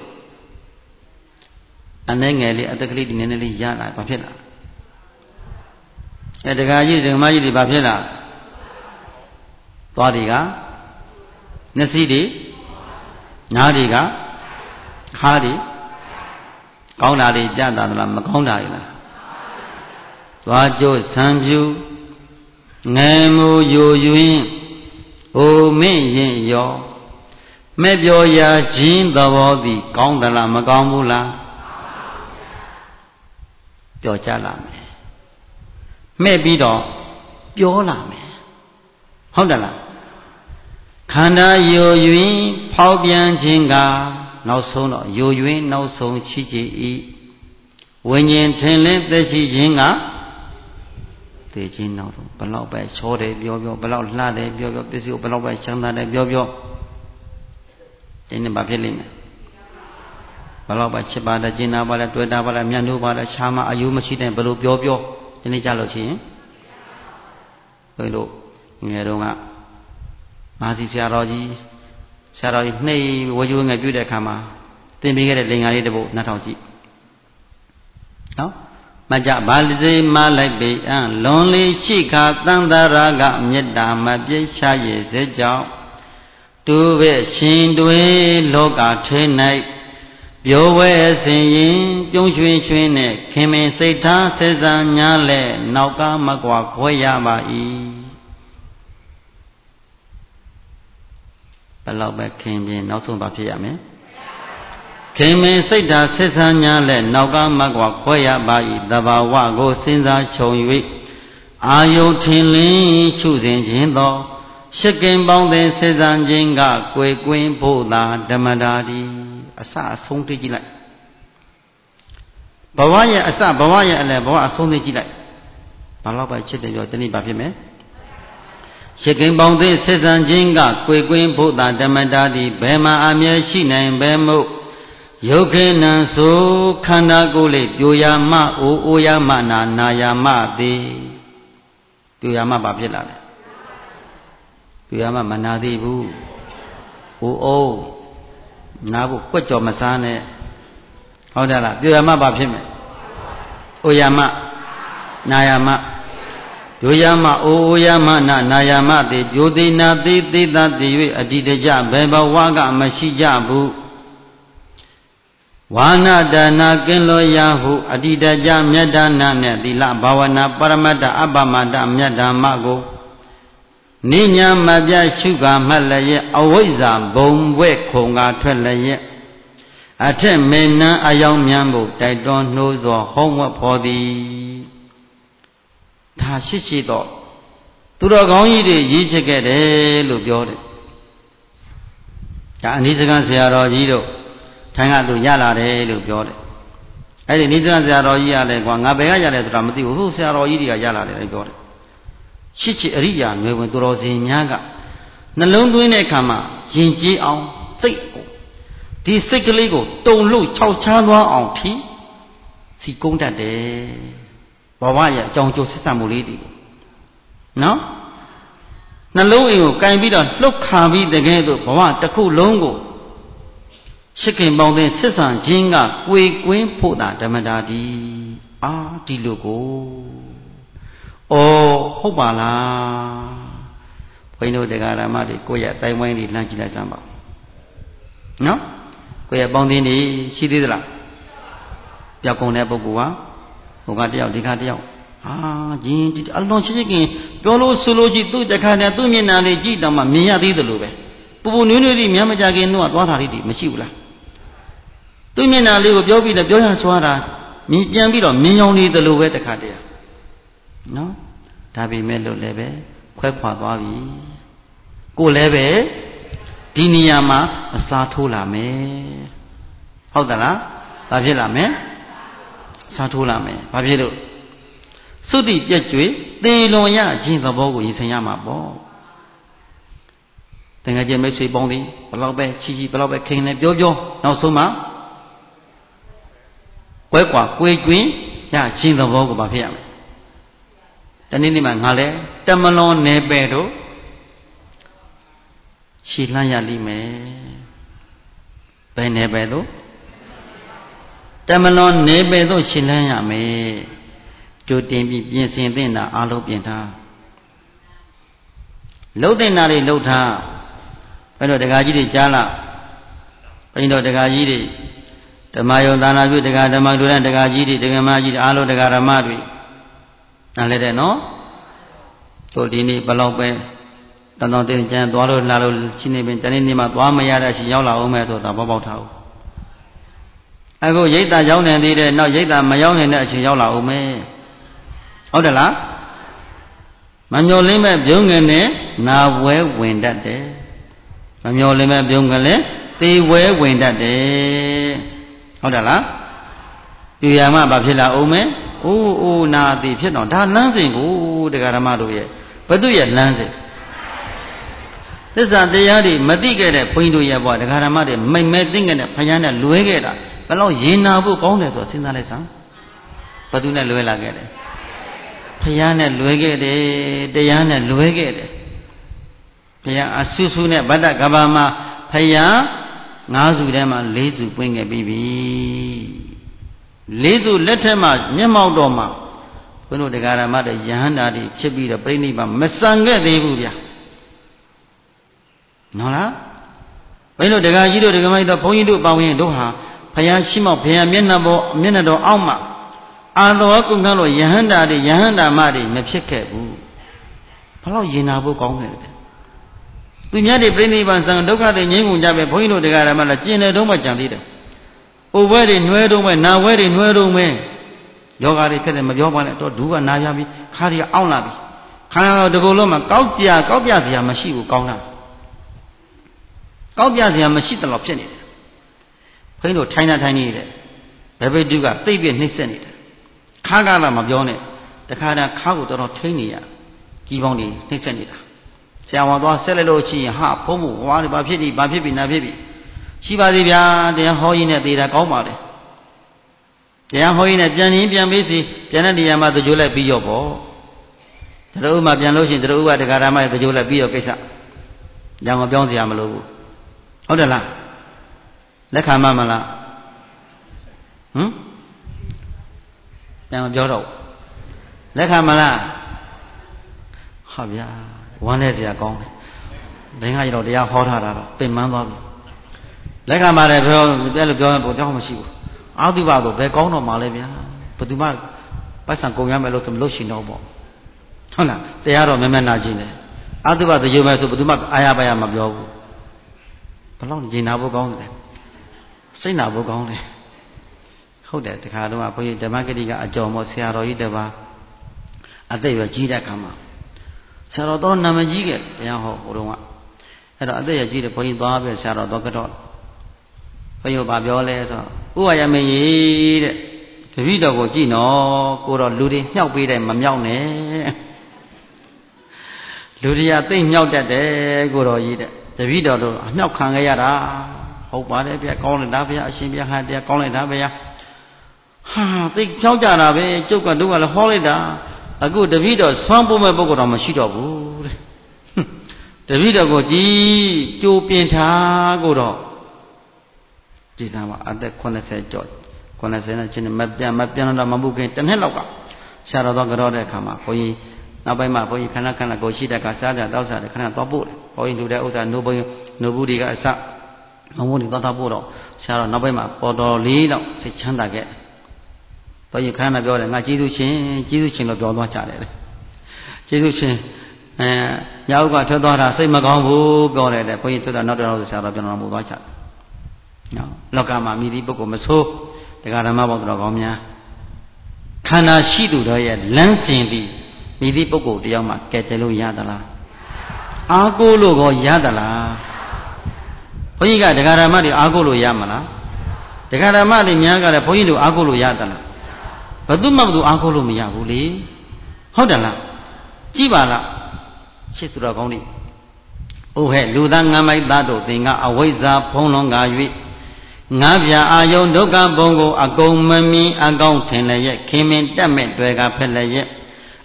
အနှဲငယ်လေးအတက်ကလေးဒီနည်းနည်းလေးရလာဘာဖြစ်လာအဲတရားကြီးဓမ္မကြီးတွေဘာဖြစ်လာသွားတွေကမျက်စိတွေနားတွေကခါးတွေကောင်းတာတွေပြတာသလားမကောင်းတာတွေလားသွားကြိုးဆံပြူငယ်မူယိုယွင်းအိုမင့်ရင်ရောမဲ့ပြောရာခြင်းသဘောသည်ကောင်းသလားမကောင်းဘူးလားပြောကြလာမယ်မဲ့ပြီးတော့ပြောလာမယ်ဟုတ်တယ်လားခန္ဓာယိုယွင်းဖောက်ပြန်ခြင်းကနောက်ဆုံးတော့ယိုယွင်းနောက်ဆုံးချီးကြည်ဤဝိညာဉ်ထင်လင်းသက်ရှိခြင်းကသိခြင်းနောက်ဆုံးဘလောက်ပဲချောတယ်ပြောပြောဘလောက်လှတယ်ပြောပြောပစ္စည်းကိုဘလောက်ပဲချမ်းသာတယ်ပြောပြောဒီနေ့ဘာဖြစ်လိမ့်မယ်ဘလောက်ပဲချစ်ပါတယ်ကျင်နာပါတယ်တွေ့တာပါတယ်မြတ်လို့ပါတယ်ရှားမအယုမရှိတဲ့ဘလို့ပြောပြောဒီနေ့ကြလို့ချင်းဘယ်လိုငယ်တော့ကမာစီဆရာတော်ကြီးဆရာတော်ကြီးနှိပ်ဝကြိုးငယ်ပြုတဲ့အခါမှာသင်ပေးခဲ့တဲ့လင်္ကာလေးတစ်ပုဒ်နှထောင်ကြည့်နော်မကြဘာလိမလိုက်ပေအံလွန်လေးရှိခါတန်တရာကမေတ္တာမပြည့်ရှာရည်စေကြောင့်တူပဲရှင်တွေလောကထဲ၌ပြောဝဲဆင်ရင်ပြုံးရွှင်ရွှင်နဲ့ခင်မင်စိတ်ထားစေစံညာလဲနောက်ကမကွာခွဲရပါ၏ဘယ်လောက်ပဲခင်ပြင်းနောက်ဆုံးဘာဖြစ်ရမလဲခင်မင်စိတ်ဓာတ်ဆက်ဆံညာလဲနောက်ကမကွာခွဲရပါ၏တဘာဝကိုစဉ်းစားခြုံ၍အာယုထင်လင်းရှုစဉ်ခြင်းသောရှစ်ကင်ပေါင်းတဲ့ဆက်ဆံခြင်းကကွယ်ကွင်းဖို့သာဓမ္မတာဒီအစအဆုံးသိကြည့်လိုက်ဘဝရဲ့အစဘဝရဲ့အလယ်ဘဝအဆုံးသိကြည့်လိုက်ဘာလို့ပဲချစ်တယ်ပြောတနည်းဘာဖြစ်မလဲရှစ်ကင်ပေါင်းတဲ့ဆက်ဆံခြင်းကကွယ်ကွင်းဖို့သာဓမ္မတာဒီဘယ်မှာအမြဲရှိနိုင်ဘဲမို့ယုတ်ခေနံဆိုခန္ဓာကိုယ်လေးပြိုယာမအိုအိုယာမနာနာယာမသည်ပြိုယာမဘာဖြစ်လာလဲပြိုယာမမနာသေးဘူးအိုအိုနာဖို့ကွက်ကြော်မစားနဲ့ဟုတ်တယ်လားပြိုယာမဘာဖြစ်မယ်အိုယာမနာယာမပြိုယာမအိုအိုယာမနာနာယာမသည်ပြိုသေးနာသေးသေးသာတည်၍အတ္တိတကြဘယ်ဘဝကမရှိကြဘူးဝါနာဒါနာကင်းလို့ရဟုအတ္တိတကြမြတ်ဒါနနဲ့သီလဘာဝနာပရမတ္တအပ္ပမတ္တမြတ်ဓမ္မကိုနိညာမပြရှုကာမှတ်လျက်အဝိဇ္ဇာဘုံဘွဲ့ခုံကထွက်လျက်အထက်မေနံအယောင်မြန်ဖို့တိုက်တွန်းနှိုးသောဟောင်းဝတ်ဖော်သည်ဒါရှိရှိတော့သူတော်ကောင်းကြီးတွေရေးချခဲ့တယ်လို့ပြောတယ်ဒါအနိစ္စကဆရာတော်ကြီးတို့ထိုင်ကသူရလာတယ်လို့ပြောတယ်အဲ့ဒီနိစ္စဆရာတော်ကြီးရလဲကွာငါဘယ်ကရလဲဆိုတာမသိဘူးဟိုဆရာတော်ကြီးတွေကရလာတယ်လို့ပြောတယ်ရှိချစ်အရိယာငွေဝင်သူတော်စင်များကနှလုံးသွင်းတဲ့အခါမှာယဉ်ကျေးအောင်စိတ်ဒီစိတ်ကလေးကိုတုံလို့ခြောက်ချားသွားအောင်ထိစီကုန်းတတ်တယ်ဘဝရဲ့အကြောင်းကျိုးဆက်ဆံမှုလေးတွေနော်နှလုံးအိမ်ကိုကင်ပြီးတော့လှုပ်ခါပြီးတကယ်တော့ဘဝတစ်ခုလုံးကိုရှစ်ခင်ပေါင်းတဲ့ဆက်ဆံခြင်းကကွေကွင်းဖို့တာဓမ္မတာဒီအာဒီလိုကိုအော်ဟုတ်ပါလားဘုန်းကြီးတို့တရားဓမ္မတွေကိုယ့်ရဲ့အတိုင်းဝိုင်းတွေလှမ်းကြည့်လိုက်စမ်းပါနော်ကိုယ့်ရဲ့ပေါင်းသင်းတွေရှိသေးသလားပြောက်ကုန်တဲ့ပုဂ္ဂိုလ်ဟာဟိုကတယောက်ဒီကတယောက်အာဂျင်းဒီအလွန်ချစ်ချစ်ခင်ပြောလို့ဆိုလို့ကြည့်သူ့တခါတည်းသူ့မျက်နှာလေးကြည့်တော့မှမြင်ရသေးတယ်လို့ပဲပူပူနွေးနွေးလေးများမကြခင်တော့သွားတာလေးတွေမရှိဘူးလားသူ့မျက်နှာလေးကိုပြောပြီးတော့ပြောရဆွားတာမြင်ပြန်ပြီးတော့မြင်ရောင်နေတယ်လို့ပဲတခါတည်းနော်ဒါပေမဲ့လို့လည်းပဲခွဲခွာသွားပြီကိုလည်းပဲဒီနေရာမှာအစားထိုးလာမယ်ဟုတ်သလားဘာဖြစ်လာမလဲအစားထိုးလာမယ်ဘာဖြစ်လို့သုတိပြက်ကျွေသေလွန်ရခြင်းသဘောကိုရင်ဆိုင်ရမှာပေါ့တကယ်ကျမိတ်ဆွေပေါင်းသည်ဘလောက်ပဲချီချီဘလောက်ပဲခင်နေပြောပြောနောက်ဆုံးမှာကွဲကွာကွေကျွင်းရခြင်းသဘောကိုဘာဖြစ်ရမလဲတနေ့နေ့မှငါလဲတမလွန်နေပဲတို့ရှည်လှမ်းရလိမ့်မယ်ဘယ်နေပဲတို့တမလွန်နေပဲတို့ရှည်လှမ်းရမယ်ကြိုတင်ပြီးပြင်ဆင်သင့်တာအားလုံးပြင်ထားလှုပ်တဲ့နာတွေလှုပ်ထားဘယ်တော့တရားကြီးတွေကြားလားဘယ်တော့တရားကြီးတွေဓမ္မယုံသာနာပြုတရားဓမ္မတို့တဲ့တရားကြီးတွေတရားမကြီးတွေအားလုံးတရားဓမ္မတွေနားလဲတဲ့နော်တို့ဒီနေ့ဘလောက်ပဲတန်တော်တင်ကျန်သွားလို့လာလို့ချင်းနေပင်တနေ့နေ့မှသွားမရတဲ့အချိန်ရောက်လာအောင်မဲ့ဆိုတာဘောပေါက်ထားဦးအခုရိတ်တာရောက်နေသေးတယ်နောက်ရိတ်တာမရောက်နေတဲ့အချိန်ရောက်လာအောင်မဲ့ဟုတ်တယ်လားမမျော်လင့်မဲ့ပြုံးငယ်နဲ့နာဝဲဝင်တတ်တယ်မမျော်လင့်မဲ့ပြုံးငယ်လည်းသေဝဲဝင်တတ်တယ်ဟုတ်တယ်လားပြရမှဘာဖြစ်လာအောင်မဲ့အိုးအိုးနာတိဖြစ်တော့ဒါလမ်းစဉ်ကိုတရားဓမ္မတို့ရဲ့ဘသူရဲ့လမ်းစဉ်သစ္စာတရားတွေမသိခဲ့တဲ့ဘုန်းကြီးတို့ရဲ့ဘဝတရားဓမ္မတွေမိတ်မဲသိခဲ့တဲ့ဘုရားနဲ့လွဲခဲ့တာဘယ်လောက်ရင်နာဖို့ကောင်းတယ်ဆိုတော့စဉ်းစားလိုက်စမ်းဘသူနဲ့လွဲလာခဲ့တယ်ဘုရားနဲ့လွဲခဲ့တယ်တရားနဲ့လွဲခဲ့တယ်ဘုရားအဆူဆူနဲ့ဗတ္တကဘာမှာဘုရားငါးစုထဲမှာလေးစုပွင့်ခဲ့ပြီးပြီလေးစုလက်ထက်မှာမျက်မှောက်တော်မှာဘုန်းတို့တရားဓမ္မတွေယဟန္တာတွေဖြစ်ပြီးတော့ပြိဋိဘမစံခဲ့သေးဘူးဗျာနော်လားဘုန်းတို့တရားကြီးတို့တရားမကြီးတို့ဘုန်းကြီးတို့ပေါင်းရင်တို့ဟာဘုရားရှိမောက်ဘုရားမျက်နှာပေါ်မျက်နှာတော်အောက်မှာအာတော်ကုံကလို့ယဟန္တာတွေယဟန္တာမတွေမဖြစ်ခဲ့ဘူးဘလို့ရင်နာဖို့ကောင်းတယ်သူများတွေပြိဋိဘစံဒုက္ခတွေငြိမ်းကုန်ကြပဲဘုန်းကြီးတို့တရားဓမ္မလည်းကျင်တယ်တုံးမှကြံသေးတယ်အိုဘွဲတွေနှွဲတုံးပဲနာဝဲတွေနှွဲတုံးပဲယောဂါတွေဖြစ်တယ်မပြောပါနဲ့တော့ဒူးကနာရပြီခါရီအောင့်လာပြီခါတော့ဒီကုလုံးမှာကောက်ကြကောက်ပြစရာမရှိဘူးကောင်းတာကောက်ပြစရာမရှိတယ်လို့ဖြစ်နေတယ်ဘုန်းကြီးတို့ထိုင်းတာထိုင်းနေတယ်ဘယ်ဘိတုကသိပ်ပြနှိမ့်ဆက်နေတယ်ခါကားလာမပြောနဲ့တခါတည်းခါကိုတော်တော်ထိန်းနေရကြီးပေါင်းနေနှိမ့်ဆက်နေတာဆရာဝန်သွားဆက်လိုက်လို့ရှိရင်ဟာဖုံးဖို့ဝါးတယ်ဘာဖြစ်နေဘာဖြစ်ပြီနာဖြစ်ပြီရှိပါသေးဗျာတရားဟောကြီးနဲ့သေးတာကောင်းပါလေတရားဟောကြီးနဲ့ပြန်ရင်ပြန်ပေးစီပြန်တဲ့နေရာမှာသကြိုးလိုက်ပြီးရောပေါ့တရဥမှာပြန်လို့ရှိရင်တရဥကတရားဓမ္မရဲ့သကြိုးလိုက်ပြီးရောကိစ္စညောင်မပြောင်းစရာမလိုဘူးဟုတ်တယ်လားလက်ခံမမလားဟမ်ပြန်မပြောတော့လက်ခံမလားဟာဗျာဝမ်းနဲ့စရာကောင်းတယ်ဒင်္ဂါကြီးတော့တရားဟောထားတာတော့ပင်ပန်းသွားပြီလက်ခံပါတယ်ပြောပြလို့ပြောရင်ဘုရားမရှိဘူးအာသုဘဆိုဘယ်ကောင်းတော့မှာလဲဗျာဘယ်သူမှပိုက်ဆံကုန်ရမယ်လို့မလို့ရှင်တော့ပေါ့ဟုတ်လားတရားတော့မမဲနာခြင်းတယ်အာသုဘသယုံမယ်ဆိုဘယ်သူမှအာရပါရမပြောဘူးဘယ်လောက်ကျင်နာဖို့ကောင်းတယ်စိတ်နာဖို့ကောင်းတယ်ဟုတ်တယ်တခါတော့ဘုန်းကြီးဓမ္မဂတိကအကြော်မောဆရာတော်ကြီးတပါးအသက်ရွယ်ကြီးတဲ့ခါမှာဆရာတော်တော်နာမကြီးခဲ့တရားဟောဟိုတုန်းကအဲ့တော့အသက်ရွယ်ကြီးတဲ့ဘုန်းကြီးသွားပြီးဆရာတော်တော့ကတော့ဘုန်းကြီးဘာပြောလဲဆိုတော့ဥပါယမင်းကြီးတဲ့တပည့်တော်ကိုကြည့်နော်ကိုတော့လူတွေမြှောက်ပေးတယ်မမြောက်နဲ့လူတွေကသိမ့်မြောက်တတ်တယ်ကိုတော်ကြီးတဲ့တပည့်တော်တို့အမြောက်ခံခဲ့ရတာဟုတ်ပါတယ်ဗျကောင်းလိုက်တာဗျအရှင်ဗျဟာတရားကောင်းလိုက်တာဗျဟာသိဖြောင်းကြတာပဲကျုပ်ကတို့ကလည်းဟောလိုက်တာအခုတပည့်တော်ဆွမ်းဖို့မဲ့ပုဂ္ဂိုလ်တော်မရှိတော့ဘူးတဲ့တပည့်တော်ကိုကြည်ကြိုပြင်ထားကိုတော့ကြည်စမ်းပါအသက်eightyကျော်eightyနဲ့ချင်းမပြန်မပြန်တော့မမှုခင်တစ်နှစ်လောက်ကဆရာတော်တော့ကြောတဲ့အခါမှာဘုန်းကြီးနောက်ပိုင်းမှာဘုန်းကြီးခဏခဏကိုရှိတဲ့ကစားတဲ့တောက်စားတဲ့ခဏတော့ပို့တယ်ဘုန်းကြီးလူတဲ့ဥစ္စာနိုးဘုန်းနိုးဘူးတွေကအစမမိုးတွေတော့တော့ပို့တော့ဆရာတော်နောက်ပိုင်းမှာပေါ်တော်လေးတော့စိတ်ချမ်းသာခဲ့ဘုန်းကြီးခဏခဏပြောတယ်ငါကျေးဇူးရှင်ကျေးဇူးရှင်လို့ပြောသွားကြတယ်ကျေးဇူးရှင်အဲညောက်ကထွက်သွားတာစိတ်မကောင်းဘူးပြောတယ်တဲ့ဘုန်းကြီးထွက်သွားနောက်တော့ဆရာတော်ပြန်တော်မူသွားကြတယ်နော်လောကမှာမိသည့်ပုဂ္ဂိုလ်မဆိုးတရားဓမ္မပေါင်းတော်ကောင်းများခန္ဓာရှိသူတို့ရဲ့လမ်းစဉ်သည်မိသည့်ပုဂ္ဂိုလ်တယောက်မှကဲတယ်လို့ရသလားအားကိုးလို့ကောရသလားဘုန်းကြီးကတရားဓမ္မတွေအားကိုးလို့ရမလားတရားဓမ္မတွေများကလည်းဘုန်းကြီးတို့အားကိုးလို့ရသလားဘယ်သူမှဘယ်သူအားကိုးလို့မရဘူးလေဟုတ်တယ်လားကြည့်ပါလားရှစ်သူတော်ကောင်းတွေအိုဟဲ့လူသားငမ်းမိုက်သားတို့သင်ကအဝိဇ္ဇာဖုံးလွန်ကာ၍ငါးပြအာယုန်ဒုက္ခဘုံကိုအကုန်မမြင်အကောင်းထင်လည်းရဲ့ခင်မင်တက်မဲ့တွေကဖက်လည်းရဲ့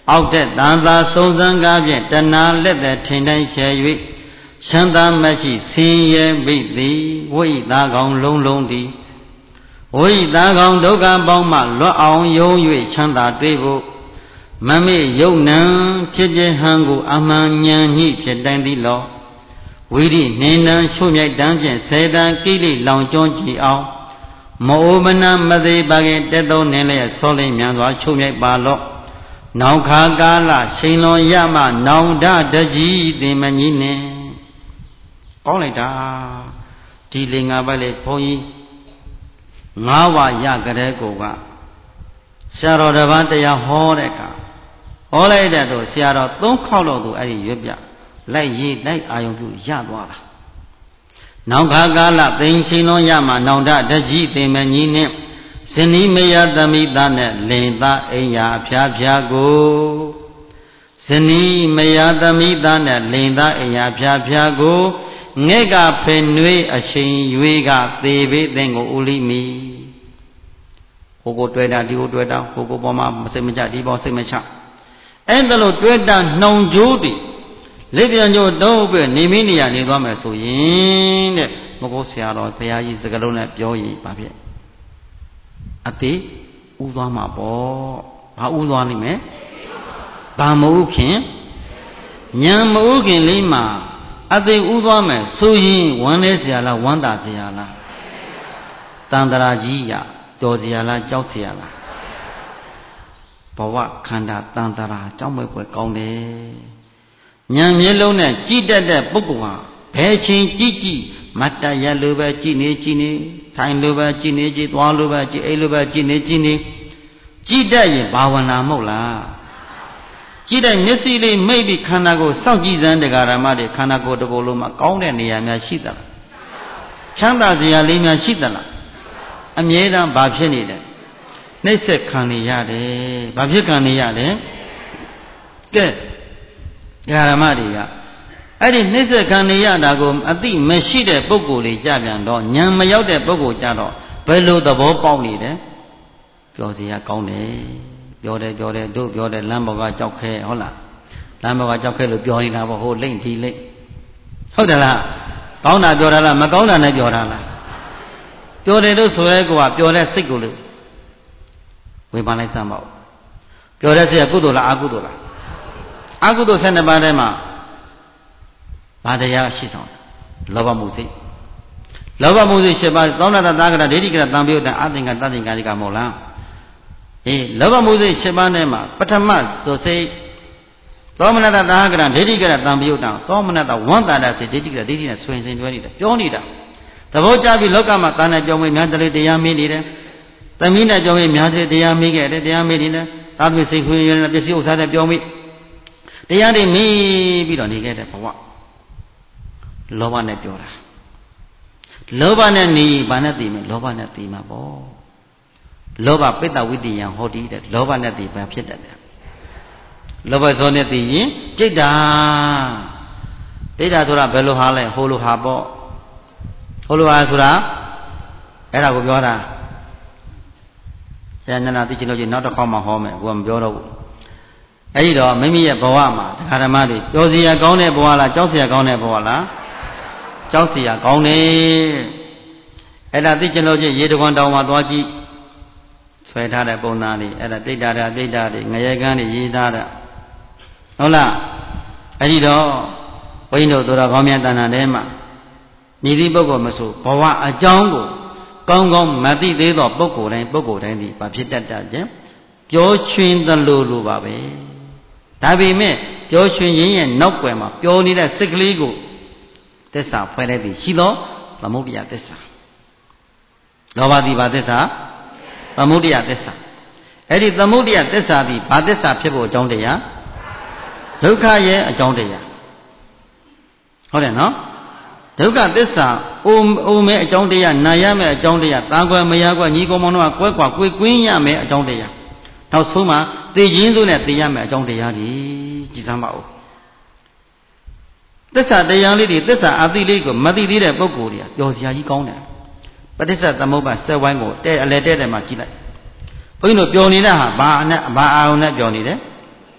အောက်တဲ့တန်သာစုံစမ်းကားဖြင့်တဏှာလက်သက်ထင်တိုင်းချဲ၍ချမ်းသာမရှိဆင်းရဲမိသည်ဝိသာကောင်လုံးလုံးသည်ဝိသာကောင်ဒုက္ခပေါင်းမှလွတ်အောင်ယုံ၍ချမ်းသာတွေ့ဖို့မမေ့ယုံနံဖြစ်ဖြစ်ဟံကိုအမှန်ဉာဏ်ညှိဖြစ်တိုင်းသည်လောဝိရိနေနံချုံမြိုက်တန်းဖြင့်စေတံကိလေလောင်ကျွမ်းကြည်အောင်မောမနမသေးပါခင်တက်သောနေလျက်ဆောလိမ်မြန်စွာချုံမြိုက်ပါလော့နောင်ခါကာလရှိန်လွန်ရမှနောင်ဒတကြီးသင်မကြီးနဲ့ကောင်းလိုက်တာဒီလင်္ကာပတ်လေဘုန်းကြီးငါးဝါရကြတဲ့ကိုကဆရာတော်တစ်ပါးတရားဟောတဲ့အခါဟောလိုက်တဲ့တော့ဆရာတော်သုံးခေါက်လို့သူအဲ့ဒီရွတ်ပြလိုက်ရေးလိုက်အာယုံပြုရသွားတာနောင်ခါကာလသိင်ရှိန်လွန်ရမှနောင်ဒတကြီးသင်မကြီးနဲ့ဇနီးမယားသမိသားနဲ့လင်သားအိမ်ယာဖျားဖျားကိုဇနီးမယားသမိသားနဲ့လင်သားအိမ်ယာဖျားဖျားကိုငဲ့ကဖယ်နွေးအချိန်ရွေးကသေဘေးသင်ကိုဦးလိမီဟိုကိုတွေ့တာဒီကိုတွေ့တာဟိုကိုပေါ်မှာစိတ်မချဒီပေါ်စိတ်မချအဲ့ဒါလို့တွေ့တာနှောင်ကြိုးတည်လက်ပြန်ကြိုးတော့ပဲနေမင်းနေရနေသွားမယ်ဆိုရင်တဲ့မကိုဆရာတော်ဘုရားကြီးစကလုံးနဲ့ပြောရင်ဘာဖြစ်အသေးဥသွားမှာပေါ့ဘာဥသွားနိုင်မလဲဘာမဥခင်ညံမဥခင်လေးမှာအသေးဥသွားမယ်ဆိုရင်ဝမ်းနေเสียလားဝမ်းသာเสียလားတန်တရာကြီးရတော်เสียလားကြောက်เสียလားဘဝခန္ဓာတန်တရာကြောက်မဲ့ပွဲကောင်းတယ်ညံမျက်လုံးနဲ့ကြည်တတ်တဲ့ပုဂ္ဂိုလ်ဟာဘယ်ချိန်ကြည့်ကြည့်မတ်တရလိုပဲကြည်နေကြည်နေထိုင်လိုပဲကြည်နေကြည်သွားလိုပဲကြည်အိလိုပဲကြည်နေကြည်နေကြည်တတ်ရင်ဘာဝနာမဟုတ်လားကြည်တဲ့မျက်စိလေးမိတ်ပြီးခန္ဓာကိုယ်စောင့်ကြည့်စမ်းတရားဓမ္မတွေခန္ဓာကိုယ်တစ်ခုလုံးမှာကောင်းတဲ့နေရာများရှိသလားချမ်းသာစရာလေးများရှိသလားအမြဲတမ်းဘာဖြစ်နေတယ်နှိမ့်ဆက်ခံနေရတယ်ဘာဖြစ်ခံနေရတယ်ကဲတရားဓမ္မတွေကအဲ့ဒီနှိမ့်ဆက်ခံနေရတာကိုအသိမရှိတဲ့ပုဂ္ဂိုလ်တွေကြပြန်တော့ဉာဏ်မရောက်တဲ့ပုဂ္ဂိုလ်ကြတော့ဘယ်လိုသဘောပေါက်နေတယ်ပြောစရာကောင်းတယ်ပြောတယ်ပြောတယ်တို့ပြောတယ်လမ်းပေါ်ကကြောက်ခဲဟုတ်လားလမ်းပေါ်ကကြောက်ခဲလို့ပြောနေတာပေါ့ဟိုလိမ့်ဒီလိမ့်ဟုတ်တယ်လားကောင်းတာပြောတာလားမကောင်းတာနဲ့ပြောတာလားပြောတယ်လို့ဆိုရဲကိုကပြောတဲ့စိတ်ကိုလို့ဝေဖန်လိုက်စမ်းပါဦးပြောတဲ့စိတ်ကကုသိုလ်လားအကုသိုလ်လားအကုသိုလ်ဆက်နှစ်ပါးထဲမှာဘာတရားရှိဆောင်လောဘမှုစိတ်လောဘမှုစိတ်၈ပါးသောဏတသာကရဒိဋ္ဌိကရတံပြုတ်တံအသင်္ကတသင်္ကာရိကမဟုတ်လားအေးလောဘမှုစိတ်၈ပါးထဲမှာပထမဆိုစိတ်သောမနတသာကရဒိဋ္ဌိကရတံပြုတ်တံသောမနတဝန္တာဒစိတ်ဒိဋ္ဌိကရဒိဋ္ဌိနဲ့ဆွေစဉ်တွဲနေတာပြောနေတာသဘောကျပြီးလောကမှာတာနဲ့ကြောင်းမေးများတလေတရားမေးနေတယ်သမီးနဲ့ကြောင်းမေးများတလေတရားမေးခဲ့တယ်တရားမေးနေတယ်သာသမီစိတ်ခွင့်ရတဲ့ပစ္စည်းဥစ္စာနဲ့ပြောမေးတရားတွေမေးပြီးတော့နေခဲ့တဲ့ဘဝလောဘနဲ့ပြောတာလောဘနဲ့နေဘာနဲ့သိမလဲလောဘနဲ့သိမှာပေါ့လောဘပိတ္တဝိတ္တိယံဟောတိတဲ့လောဘနဲ့သိဘာဖြစ်တတ်တယ်လောဘဇောနဲ့သိရင်จิตတာจิตတာဆိုတာဘယ်လိုဟာလဲဟိုလိုဟာပေါ့ဟိုလိုဟာဆိုတာအဲ့ဒါကိုပြောတာဆရာနန္ဒသိချင်လို့ချင်းနောက်တစ်ခေါက်မှဟောမယ်ကိုကမပြောတော့ဘူးအဲ့ဒီတော့မိမိရဲ့ဘဝမှာတရားဓမ္မတွေပြောစရာကောင်းတဲ့ဘဝလားကြောက်စရာကောင်းတဲ့ဘဝလားကြောက်เสียကောင်းတယ်အဲ့ဒါသိကျင်လို့ချင်းရေတခွန်တောင်မှာသွားကြည့်ဆွဲထားတဲ့ပုံသားလေးအဲ့ဒါပြိတ္တာတာပြိတ္တာတွေငရဲကန်းတွေရေးထားတာဟုတ်လားအဲ့ဒီတော့ဘုန်းကြီးတို့တော်ကောင်းမြတ်တဏ္ဍာထဲမှာမြည်သည့်ပုဂ္ဂိုလ်မဆိုဘဝအကြောင်းကိုကောင်းကောင်းမသိသေးသောပုဂ္ဂိုလ်တိုင်းပုဂ္ဂိုလ်တိုင်းဒီဘာဖြစ်တတ်တတ်ခြင်းပြောချွင်းသလိုလိုပါပဲဒါပေမဲ့ပြောချွင်းရင်းရဲ့နောက်ွယ်မှာပြောနေတဲ့စိတ်ကလေးကိုသစ္စာဖွဲ့တဲ့သည်ရှိသောသမုဒိယသစ္စာလောဘသည်ဘာသစ္စာသမုဒိယသစ္စာအဲ့ဒီသမုဒိယသစ္စာသည်ဘာသစ္စာဖြစ်ဖို့အကြောင်းတရားဒုက္ခရဲ့အကြောင်းတရားဟုတ်တယ်နော်ဒုက္ခသစ္စာအိုအိုမဲအကြောင်းတရားနာရမယ်အကြောင်းတရားတာကွယ်မရကွယ်ညီကောင်မောင်တို့ကကွဲကွာကွေကွင်းရမယ်အကြောင်းတရားနောက်ဆုံးမှာသိချင်းစုနဲ့သိရမယ်အကြောင်းတရားဒီကြည်စမ်းပါဦးသစ္စာတရားလေးတွေသစ္စာအသိလေးကိုမသိသေးတဲ့ပုဂ္ဂိုလ်တွေကပျော်စရာကြီးကောင်းတယ်ပဋိစ္စသမုပ္ပါဆက်ဝိုင်းကိုတဲ့ အလဲတဲ့တယ်မှာကြည့်လိုက်ဘုန်းကြီးတို့ပျော်နေတာဟာဘာနဲ့ဘာအာရုံနဲ့ပျော်နေတယ်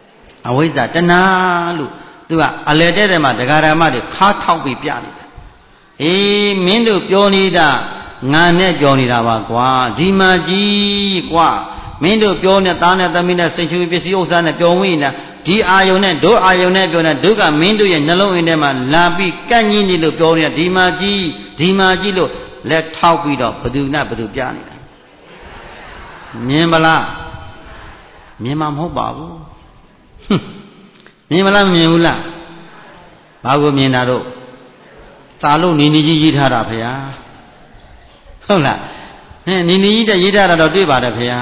အဝိဇ္ဇာတဏှာလို့သူကအလေတဲ့တဲ့မှာဒကာရမတွေခါထောက်ပြီးပြနေတာအေးမင်းတို့ပြောနေတာငါနဲ့ပြောနေတာပါကွာဒီမှာကြီးကွာမင်းတို့ပြောနေသားနဲ့သမီးနဲ့စိတ်ချူပစ္စည်းဥစ္စာနဲ့ပြောဝင်နေတာဒီအာယုံနဲ့တို့အာယုံနဲ့ပြောနေဒုက္ခမင်းတို့ရဲ့နှလုံးအင်းထဲမှာလာပြီးကန့်ကြီးနေလို့ပြောနေတာဒီမှာကြီးဒီမှာကြီးလို့လက်ထောက်ပြီးတော့ဘသူနဲ့ဘသူပြနေတာမြင်မလားမြင်မှာမဟုတ်ပါဘူးမြင်မလားမမြင်ဘူးလားဘာကိုမြင်တာတော့စာလို့နီနီကြီးရေးထားတာဖေဟာဟုတ်လားဟင်းနီနီကြီးတက်ရေးထားတာတော့တွေ့ပါတယ်ဖေဟာ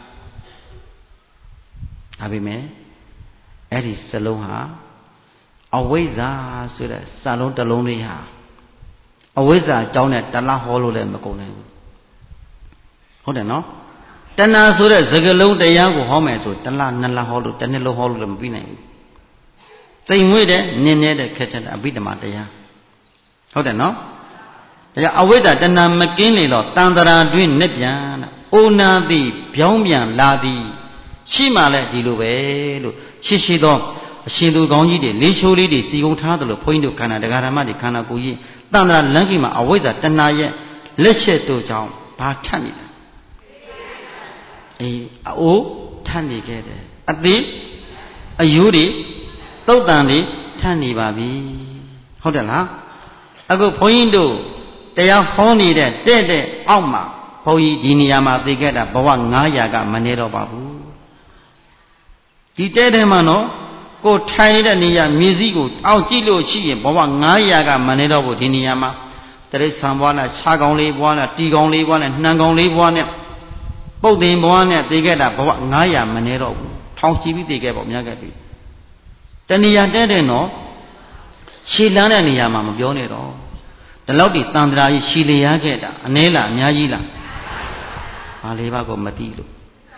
ဒါပေမဲ့အဲ့ဒီစလုံးဟာအဝိဇ္ဇာဆိုတဲ့စာလုံးတစ်လုံးလေးဟာအဝိဇ္ဇာအကြောင်းနဲ့တလားဟောလို့လည်းမကုန်နိုင်ဘူးဟုတ်တယ်နော်တဏှာဆိုတဲ့စကားလုံးတရားကိုဟောမယ်ဆိုတလားနှစ်လားဟောလို့တစ်နှစ်လုံးဟောလို့လည်းမပြီးနိုင်ဘူးသိမ်မွေ့တဲ့နင်းနေတဲ့ခက်ချက်တဲ့အဘိဓမ္မာတရားဟုတ်တယ်နော်ဒါကြောင့်အဝိဇ္ဇာတဏှာမကင်းလေတော့တန်တရာတွင်နဲ့ပြန်တာအိုနာသည်ဗျောင်းပြန်လာသည်ရှိမှလည်းဒီလိုပဲလို့ရှိရှိသောအရှင်သူကောင်းကြီးတွေလေးချိုးလေးတွေစီကုံထားတယ်လို့ဘုန်းကြီးတို့ခန္ဓာတရားဓမ္မတွေခန္ဓာကိုယ်ကြီးတန်တရာလမ်းကြီးမှာအဝိဇ္ဇာတဏှာရဲ့လက်ချက်တို့ကြောင့်ဘာထပ်နေတာအေးအိုးထပ်နေခဲ့တယ်အသေးအယိုးတွေသုတ်တန်တွေထပ်နေပါပြီဟုတ်တယ်လားအခုဘုန်းကြီးတို့တရားဟောနေတဲ့တဲ့တဲ့အောက်မှာဘုန်းကြီးဒီနေရာမှာသိခဲ့တာဘဝန၅ရာကမနေတော့ပါဘူးဒီတဲ့တဲ့မှာနော်ကိုထိုင်နေတဲ့နေရာမြည်စည်းကိုအောက်ကြည့်လို့ရှိရင်ဘဝန၅ရာကမနေတော့ဘူးဒီနေရာမှာတရိษံဘွားနဲ့ခြားကောင်းလေးဘွားနဲ့တီကောင်းလေးဘွားနဲ့နှံကောင်းလေးဘွားနဲ့ပုတ်တင်ဘွားနဲ့သိခဲ့တာဘဝန၅ရာမနေတော့ဘူးထောင်ချီပြီးသိခဲ့ပေါ့များခဲ့ပြီတဏှာတဲ့တဲ့နော်ရှည်လန်းတဲ့နေရာမှာမပြောနဲ့တော့ဒီလောက်ဒီတန်ត្រာကြီးရှည်လျားခဲ့တာအနည်းလားအများကြီးလားဘာလေးပါးကိုမသိလို့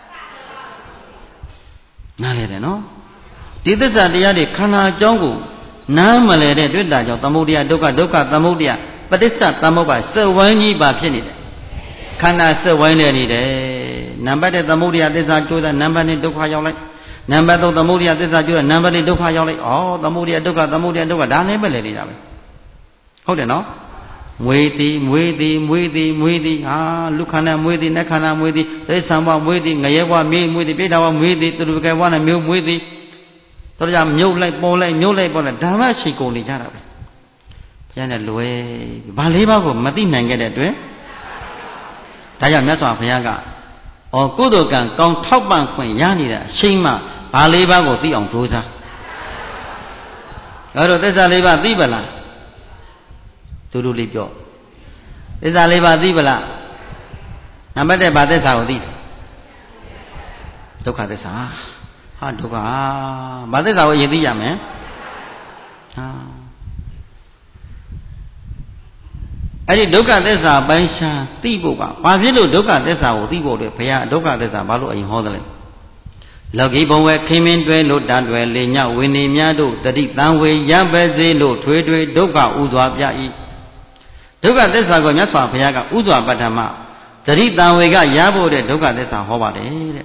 နားလဲတယ်နော်ဒီသစ္စာတရားတွေခန္ဓာအကြောင်းကိုနားမလဲတဲ့တွေ့တာကြောင့်သမုဒယဒုက္ခဒုက္ခသမုဒယပဋိစ္စသမုပ္ပါစက်ဝိုင်းကြီးပါဖြစ်နေတယ်ခန္ဓာစက်ဝိုင်းနေနေတယ်နံပါတ်တစ်သမုဒယသစ္စာကျိုးတဲ့နံပါတ်နှစ်ဒုက္ခရောက်လိုက်နံပါတ်သုံးသမုဒယသစ္စာကျိုးတဲ့နံပါတ်လေးဒုက္ခရောက်လိုက်ဩသမုဒယဒုက္ခသမုဒယဒုက္ခဒါလည်းပဲလေနေတာပဲဟုတ်တယ်နော်မွေသည်မွေသည်မွေသည်မွေသည်ဟာလူခန္ဓာမွေသည်နတ်ခန္ဓာမွေသည်တိစ္ဆာဘမွေသည်ငရဲဘမေးမွေသည်ပိဋကဘမွေသည်သူတို့ကဘနဲ့မျိုးမွေသည်တို့ကြမြုပ်လိုက်ပေါ်လိုက်မြုပ်လိုက်ပေါ်လိုက်ဒါမှရှိကုန်နေကြတာပဲဘုရားနဲ့လွယ်ဘာလေးပါးကိုမသိနိုင်ခဲ့တဲ့အတွက်ဒါကြောင့်မြတ်စွာဘုရားကဩကုသိုလ်ကံကောင်းထောက်ပံ့ခွင့်ရနေတဲ့အချိန်မှဘာလေးပါးကိုသိအောင်ကြိုးစားဒါတို့သစ္စာလေးပါးသိပလားသူတို့လေးပြောသစ္စာလေးပါးသိပလားနံပါတ်တစ်ဘာသစ္စာကိုသိတယ်ဒုက္ခသစ္စာဟာဒုက္ခဘာသစ္စာကိုယဉ်သိရမယ်ဟာအဲ့ဒီဒုက္ခသစ္စာပိုင်းခြားသိဖို့ကဘာဖြစ်လို့ဒုက္ခသစ္စာကိုသိဖို့လဲဘုရားဒုက္ခသစ္စာဘာလို့အရင်ဟောသလဲလောကီဘုံဝဲခိမင်းတွဲလို့တန်တွဲလေညဝိနေများတို့တတိတံဝေရပဲစေလို့ထွေထွေဒုက္ခဥစွာပြ၏ဒုက္ခသစ္စာကိုမြတ်စွာဘုရားကဥစွာပတ္ထမတတိတံဝေကရဖို့တဲ့ဒုက္ခသစ္စာဟောပါတယ်တဲ့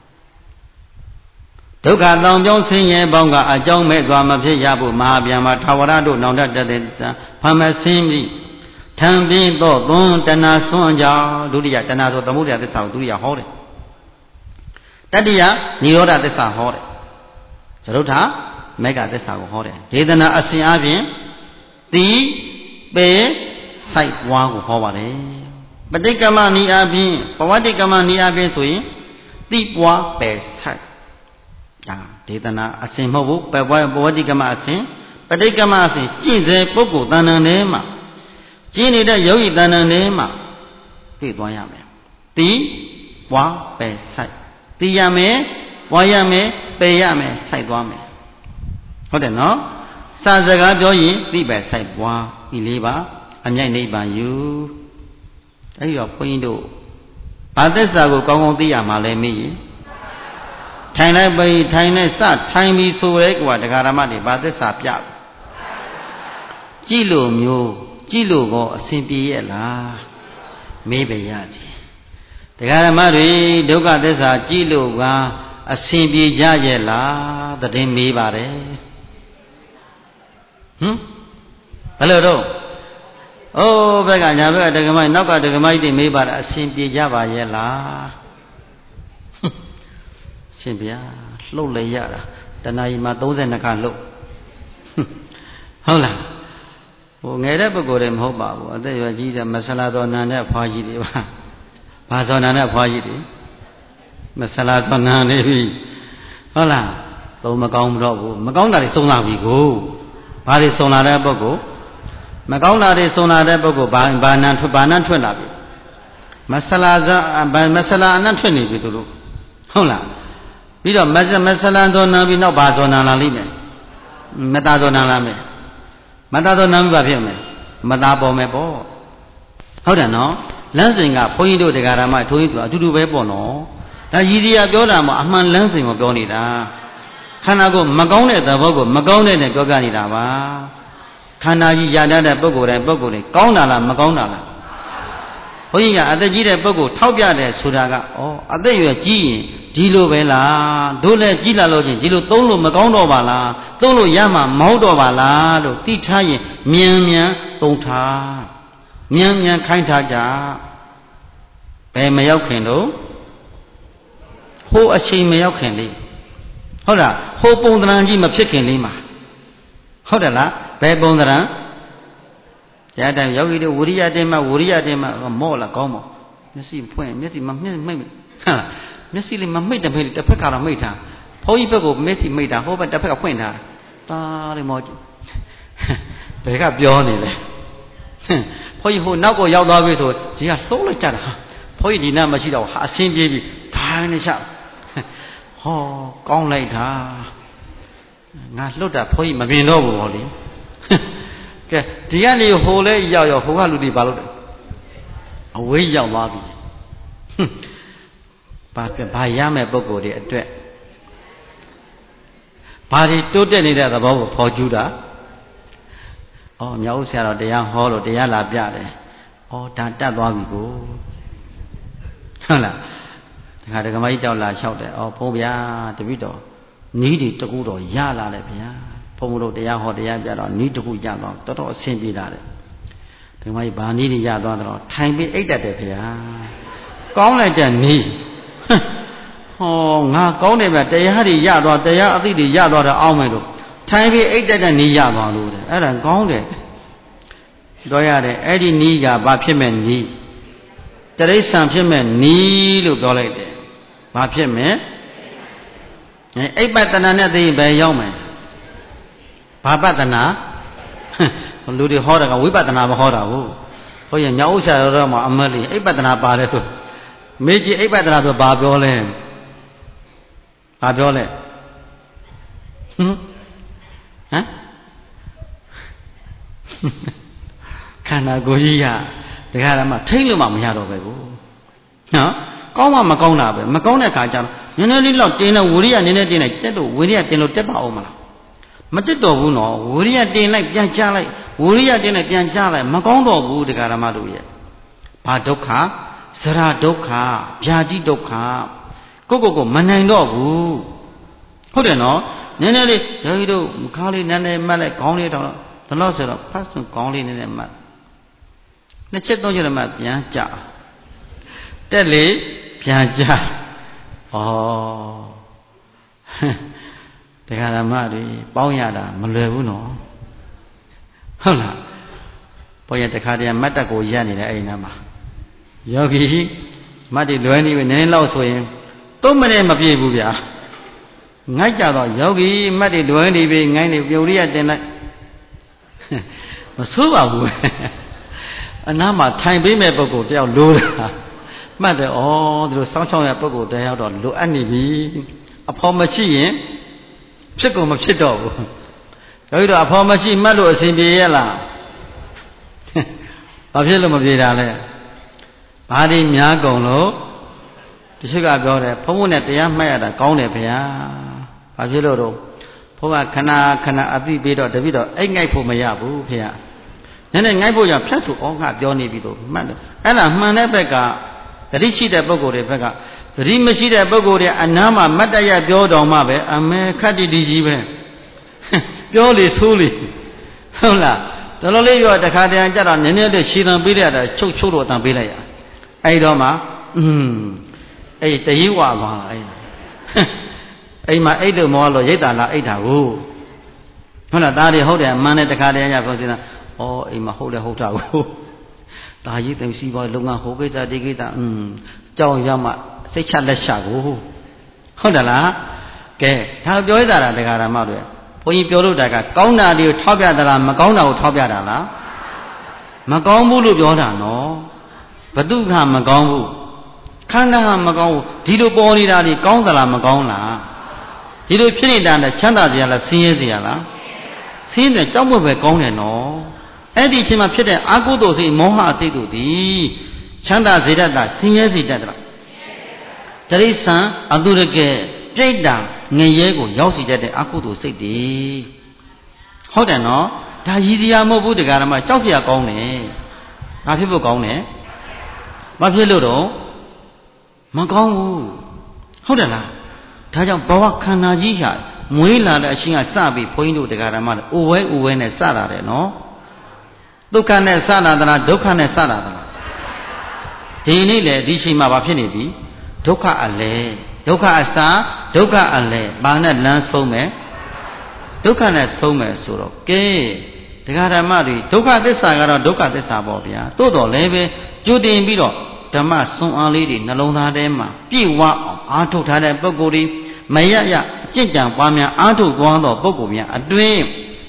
ဒုက္ခတောင်ကြောင်းဆင်းရဲပေါင်းကအကြောင်းမဲ့စွာမဖြစ်ရဖို့မဟာဗျာမထာဝရတို့နောင်တတတဲ့ဖမဆင်းပြီးထံပြင်းတော့သွန်တဏှာဆွမ်းကြောင်းဒုတိယတဏှာဆိုသမုဒယသစ္စာကိုဒုတိယဟောတယ်တတိယនិရောဓသစ္စာဟောတယ်သရုဋ္ဌမေဃသစ္စာကိုဟောတယ်ဒေသနာအစဉ်အပြင်တိပေစိုက်ပွားကိုဟောပါတယ်ပဋိက္ခမနိအပြင်ဘဝတိက္ခမနိအပြင်ဆိုရင်တိပွားပယ်စိုက်ဒါဒေသနာအစဉ်မဟုတ်ဘူးဘဝဘဝတိက္ခမအစဉ်ပဋိက္ခမအစဉ်ကြည့်စေပုဂ္ဂိုလ်တဏ္ဍန်ထဲမှာကျင်းနေတဲ့ယောဂီတဏ္ဍန်ထဲမှာပြေးသွားရမယ်တိပွားပယ်စိုက်သိရမယ်ပွားရမယ်ပယ်ရမယ်စိုက်သွားမယ်ဟုတ်တယ်နော်စာစကားပြောရင်သိပဲစိုက်ပွားဒီလေးပါအမြိုက်နိဗ္ဗာန်ယူအဲ့ဒီတော့ဘုန်းကြီးတို့ဘာသစ္စာကိုကောင်းကောင်းသိရမှာလဲမေးရင်ထိုင်လိုက်ပြီထိုင်လိုက်စထိုင်ပြီဆိုရဲကွာတရားဓမ္မတွေဘာသစ္စာပြကြည့်လို့မျိုးကြည့်လို့ကောအစဉ်ပြေရဲ့လားမေးပဲရကြီးတရားဓမ္မတွေဒုက္ခသစ္စာကြည့်လို့ကအစဉ်ပြေကြရဲ့လားတည်င်းမေးပါတယ်ဟမ်ဘယ်လိုတော့အိုးဘက်ကညာဘက်ကဒကမိုက်နောက်ကဒကမိုက်တွေမေးပါတာအရှင်ပြေကြပါရဲ့လားရှင်ဗျာလှုပ်လိုက်ရတာတဏှာကြီးမှာသုံး十二ခါလှုပ်ဟုတ်လားဟိုငယ်တဲ့ပုဂ္ဂိုလ်တွေမဟုတ်ပါဘူးအသက်ရွယ်ကြီးတဲ့မဆလာတော်နန်တဲ့ဖွားကြီးတွေပါဘာဇော်နန်တဲ့ဖွားကြီးတွေမဆလာတော်နန်နေပြီဟုတ်လားသုံးမကောင်းတော့ဘူးမကောင်းတာတွေစုံလာပြီကိုဘာတွေစုံလာတဲ့ပုဂ္ဂိုလ်မကောင်းတာတွေစုံလာတဲ့ပုဂ္ဂိုလ်ဘာဘာနန်ထွက်ဘာနန်ထွက်လာပြီမဆလာဇမဆလာအနတ်ထွက်နေပြီသူတို့ဟုတ်လားပြီးတော့မဆမဆလာတော်နန်ပြီးနောက်ဘာဇော်နန်လာလိမ့်မယ်မတဇော်နန်လာမယ်မတဇော်နန်ပြီးဘာဖြစ်မလဲမတပေါ်မယ်ပေါ့ဟုတ်တယ်နော်လမ်းစဉ်ကဘုန်းကြီးတို့တရားဓမ္မထိုးကြီးတို့အတူတူပဲပေါ့နော်ဒါရည်ရည်ပြောတာမှအမှန်လမ်းစဉ်ကိုပြောနေတာခန္ဓာကိုမကောင်းတဲ့သဘောကိုမကောင်းတဲ့နဲ့ပြောပြနေတာပါခန္ဓာကြီးရတတ်တဲ့ပုဂ္ဂိုလ်တိုင်းပုဂ္ဂိုလ်တွေကောင်းတာလားမကောင်းတာလားဘုန်းကြီးကအသက်ကြီးတဲ့ပုဂ္ဂိုလ်ထောက်ပြတယ်ဆိုတာကဩအသက်ရွယ်ကြီးရင်ဒီလိုပဲလားတို့လည်းကြီးလာလို့ချင်းဒီလိုသုံးလို့မကောင်းတော့ပါလားသုံးလို့ရမှာမဟုတ်တော့ပါလားလို့သိထားရင်မြန်မြန်သုံးထားမြန်မြန်ခိုင်းထားကြဘယ်မရောက်ခင်တော့ဟိုအချိန်မရောက်ခင်လေးဟုတ်လားဟိုပုံသဏ္ဍာန်ကြီးမဖြစ်ခင်လေးမှာဟုတ်တယ်လားဘယ်ပုံသဏ္ဍာန်ရတဲ့ယောဂီတို့ဝိရိယတင်မှဝိရိယတင်မှမော့လာကောင်းမော့မျက်စိဖွင့်မျက်စိမမျက်မိတ်ဟုတ်လားမျက်စိလေးမမိတ်တမိတ်တစ်ဖက်ကတော့မိတ်ထားဘုန်းကြီးဘက်ကိုမျက်စိမိတ်တာဟိုဘက်တစ်ဖက်ကဖွင့်ထားတာတယ်မော့ဘယ်ကပြောနေလဲဘုန်းကြီးဟိုနောက်ကိုရောက်သွားပြီဆိုကြီးကလှုပ်လိုက်ကြတာဘုန်းကြီးဒီနားမရှိတော့ဟာအဆင်းပြေးပြီထိုင်နေချဟောကောင်းလိုက်တာငါလှုပ်တာဘုန်းကြီးမမြင်တော့ဘူးဟောလေကဲဒီကနေဟိုလဲရောက်ရောက်ဟိုကလူတွေဘာလုပ်တယ်အဝေးရောက်သွားပြီဘာပြဘာရမယ်ပုံကိုယ်တွေအတွက်ဘာတွေတိုးတက်နေတဲ့သဘောကိုဖော်ကျူးတာဩမြောက်ဆရာတော်တရားဟောလို့တရားလာပြတယ်ဩဒါတတ်သွားပြီကိုဟုတ်လားဒီခါဒကမကြီးတောက်လာလျှောက်တယ်ဩဘုန်းဗျာတပည့်တော်နီးတွေတကူတော်ရလာတယ်ဗျာဘုန်းဘုလို့တရားဟောတရားပြတော့နီးတကူရသွားတော်တော်အဆင်ပြေလာတယ်ဒကမကြီးဘာနီးတွေရသွားတော့ထိုင်ပြီးအိတ်တတ်တယ်ဗျာကောင်းလိုက်တဲ့နီးဟောငါကောင်းတယ်ဗျတရားတွေရသွားတရားအသိတွေရသွားတော့အောင်းမယ်လို့ထိုင်ပြီးအိတ်တတ်တဲ့နီးရသွားလို့တဲ့အဲ့ဒါကောင်းတယ်တော့ရတယ်အဲ့ဒီနီးကဘာဖြစ်မဲ့နီးတရိစ္ဆာန်ဖြစ်မဲ့နီးလို့ပြောလိုက်တယ်ဘာဖြစ်မဲ့အိပ်ပတနာနဲ့သိဘယ်ရောက်မယ်ဘာပတနာလူတွေဟောတာကဝိပဿနာမဟောတာဘူးဟိုရမြောက်ဥစ္စာတော်မှာအမတ်လေးအိပ်ပတနာပါတယ်ဆိုမေးကြည့်အိပ်ပတနာဆိုဘာပြောလဲဘာပြောလဲဟမ်ဟမ်ခန္ဓာကိုယ်ကြီးကတရားဓမ္မထိမ့်လို့မှမရတော့ပဲကိုနော်ကောင်းမှမကောင်းတာပဲမကောင်းတဲ့ခါကျတော့နည်းနည်းလေးတော့တင်းတော့ဝိရိယနည်းနည်းတင်းလိုက်တက်တော့ဝိရိယတင်းလို့တက်ပါအောင်မလားမတက်တော့ဘူးနော်ဝိရိယတင်းလိုက်ပြန်ချလိုက်ဝိရိယတင်းလိုက်ပြန်ချလိုက်မကောင်းတော့ဘူးတရားဓမ္မတို့ရဲ့ဘာဒုက္ခဇရာဒုက္ခဗျာတိဒုက္ခကိုကိုကိုမနိုင်တော့ဘူးဟုတ်တယ်နော်နည်းနည်းလေးယောဂီတို့ခါလေးနည်းနည်းမှတ်လိုက်ခေါင်းလေးတော့ဘယ်လို့ဆိုတော့ဖတ်ဆုံးခေါင်းလေးနည်းနည်းမှတ်နှစ်ချက်သုံးချက်မှပြန်ကြတက်လေပြန်ကြဩတရားဓမ္မတွေပေါင်းရတာမလွယ်ဘူးနော်ဟုတ်လားဘုရားတခါတည်းမတ်တက်ကိုရက်နေတယ်အဲ့ဒီနားမှာယောဂီမတ်တွေလွယ်နေပြီနည်းနည်းလောက်ဆိုရင်သုံးမိနစ်မပြည့်ဘူးဗျာငိုက်ကြတော့ယောဂီမတ်တွေလွယ်နေပြီငိုင်းနေပြုံရိယတင်လိုက်မဆိုးပါဘူးအနားမှာထိုင်ပေးမဲ့ပုဂ္ဂိုလ်တယောက်လိုတာမှတ်တယ်ဩသူတို့စောင်းချောင်းရပုဂ္ဂိုလ်တယောက်တော့လိုအပ်နေပြီအဖော်မရှိရင်ဖြစ်ကုန်မဖြစ်တော့ဘူးယောဂီတို့အဖော်မရှိမှတ်လို့အစဉ်ပြေရဲ့လားဘာဖြစ်လို့မပြေတာလဲဘာဒီများကုန်လို့တချို့ကပြောတယ်ဘုန်းဘုန်းနဲ့တရားမှတ်ရတာကောင်းတယ်ဗျာဘာဖြစ်လို့တော့ဘုန်းကခဏခဏအသိပေးတော့တပိတော့အိတ်ငိုက်ဖို့မရဘူးဖေ။နည်းနည်းငိုက်ဖို့ရဖြတ်ဆိုဩငါပြောနေပြီတော့မှတ်တယ်။အဲ့ဒါမှန်တဲ့ဘက်ကဂတိရှိတဲ့ပုဂ္ဂိုလ်တွေဘက်ကရီမရှိတဲ့ပုဂ္ဂိုလ်တွေအနားမှာမတ်တရပြောတော်မှပဲအမေခတ်တီတီကြီးပဲပြောလေဆိုးလေဟုတ်လားတော်တော်လေးပြောတခါတည်းကြတော့နည်းနည်းလေးရှည်တံပေးရတာချုပ်ချုပ်တော့တံပေးလိုက်ရအဲ့တော့မှอืมအဲ့တရိဝါသွားလားအဲ့အိမ်မှာအိတ်လို့မောလို့ရိတ်တာလားအိတ်တာကိုဟုတ်လားဒါတွေဟုတ်တယ်အမှန်နဲ့တခါတည်းရပြောစင်းတာဩအိမ်မှာဟုတ်တယ်ဟုတ်တာကိုဒါကြီးသိရှိပါလုံငါဟိုကိစ္စဒီကိစ္စอืมကြောင်ရမှစိတ်ချလက်ချကိုဟုတ်တယ်လားကဲဒါပြောရတာဒကာရမတွေဘုန်းကြီးပြောလို့တာကကောင်းတာတွေကိုထောက်ပြသလားမကောင်းတာကိုထောက်ပြတာလားမကောင်းဘူးလို့ပြောတာနော်ဘသူကမကောင်းဘူးခန္ဓာကမကောင်းဘူးဒီလိုပေါ်နေတာတွေကောင်းသလားမကောင်းလားဒီလိုဖြစ်နေတာနဲ့ချမ်းသာစရာလားဆင်းရဲစရာလားဆင်းရဲကြောက်ဖို့ပဲကောင်းတယ်နော်အဲ့ဒီအချိန်မှာဖြစ်တဲ့အာဟုသောစိတ်မောဟစိတ်တို့သည်ချမ်းသာစေတတ်တာဆင်းရဲစေတတ်တာတရိစ္ဆာန်အတုရကဲပြိတ္တာငရဲကိုရောက်စီတတ်တဲ့အာဟုသောစိတ်တွေဟုတ်တယ်နော်ဒါရည်စရာမဟုတ်ဘူးတရားဓမ္မကြောက်စရာကောင်းတယ်ဘာဖြစ်ဖို့ကောင်းတယ်ဘာဖြစ်လို့တော့မကောင်းဘူးဟုတ်တယ်လားဒါကြောင့်ဘဝခန္ဓာကြီးဟာမွေးလာတဲ့အချိန်ကစပြီးဘုန်းကြီးတို့တရားဓမ္မတွေအိုဝဲအိုဝဲနဲ့စလာတယ်နော်ဒုက္ခနဲ့စလာသလားဒုက္ခနဲ့စလာသလားဒီနေ့လေဒီချိန်မှာဘာဖြစ်နေပြီဒုက္ခအလဲဒုက္ခအစာဒုက္ခအလဲဘာနဲ့လမ်းဆုံးမယ်ဒုက္ခနဲ့ဆုံးမယ်ဆိုတော့ကဲတရားဓမ္မတွေဒုက္ခသစ္စာကတော့ဒုက္ခသစ္စာပေါ့ဗျာတိုးတော်လည်းပဲကြိုတင်ပြီးတော့ဓမ္မစွန်အားလေးတွေနှလုံးသားထဲမှာပြည့်ဝအောင်အားထုတ်ထားတဲ့ပုဂ္ဂိုလ်တွေမရရအကျင့်ကြံပွားများအားထုတ်သွားသောပုဂ္ဂိုလ်များအတွင်း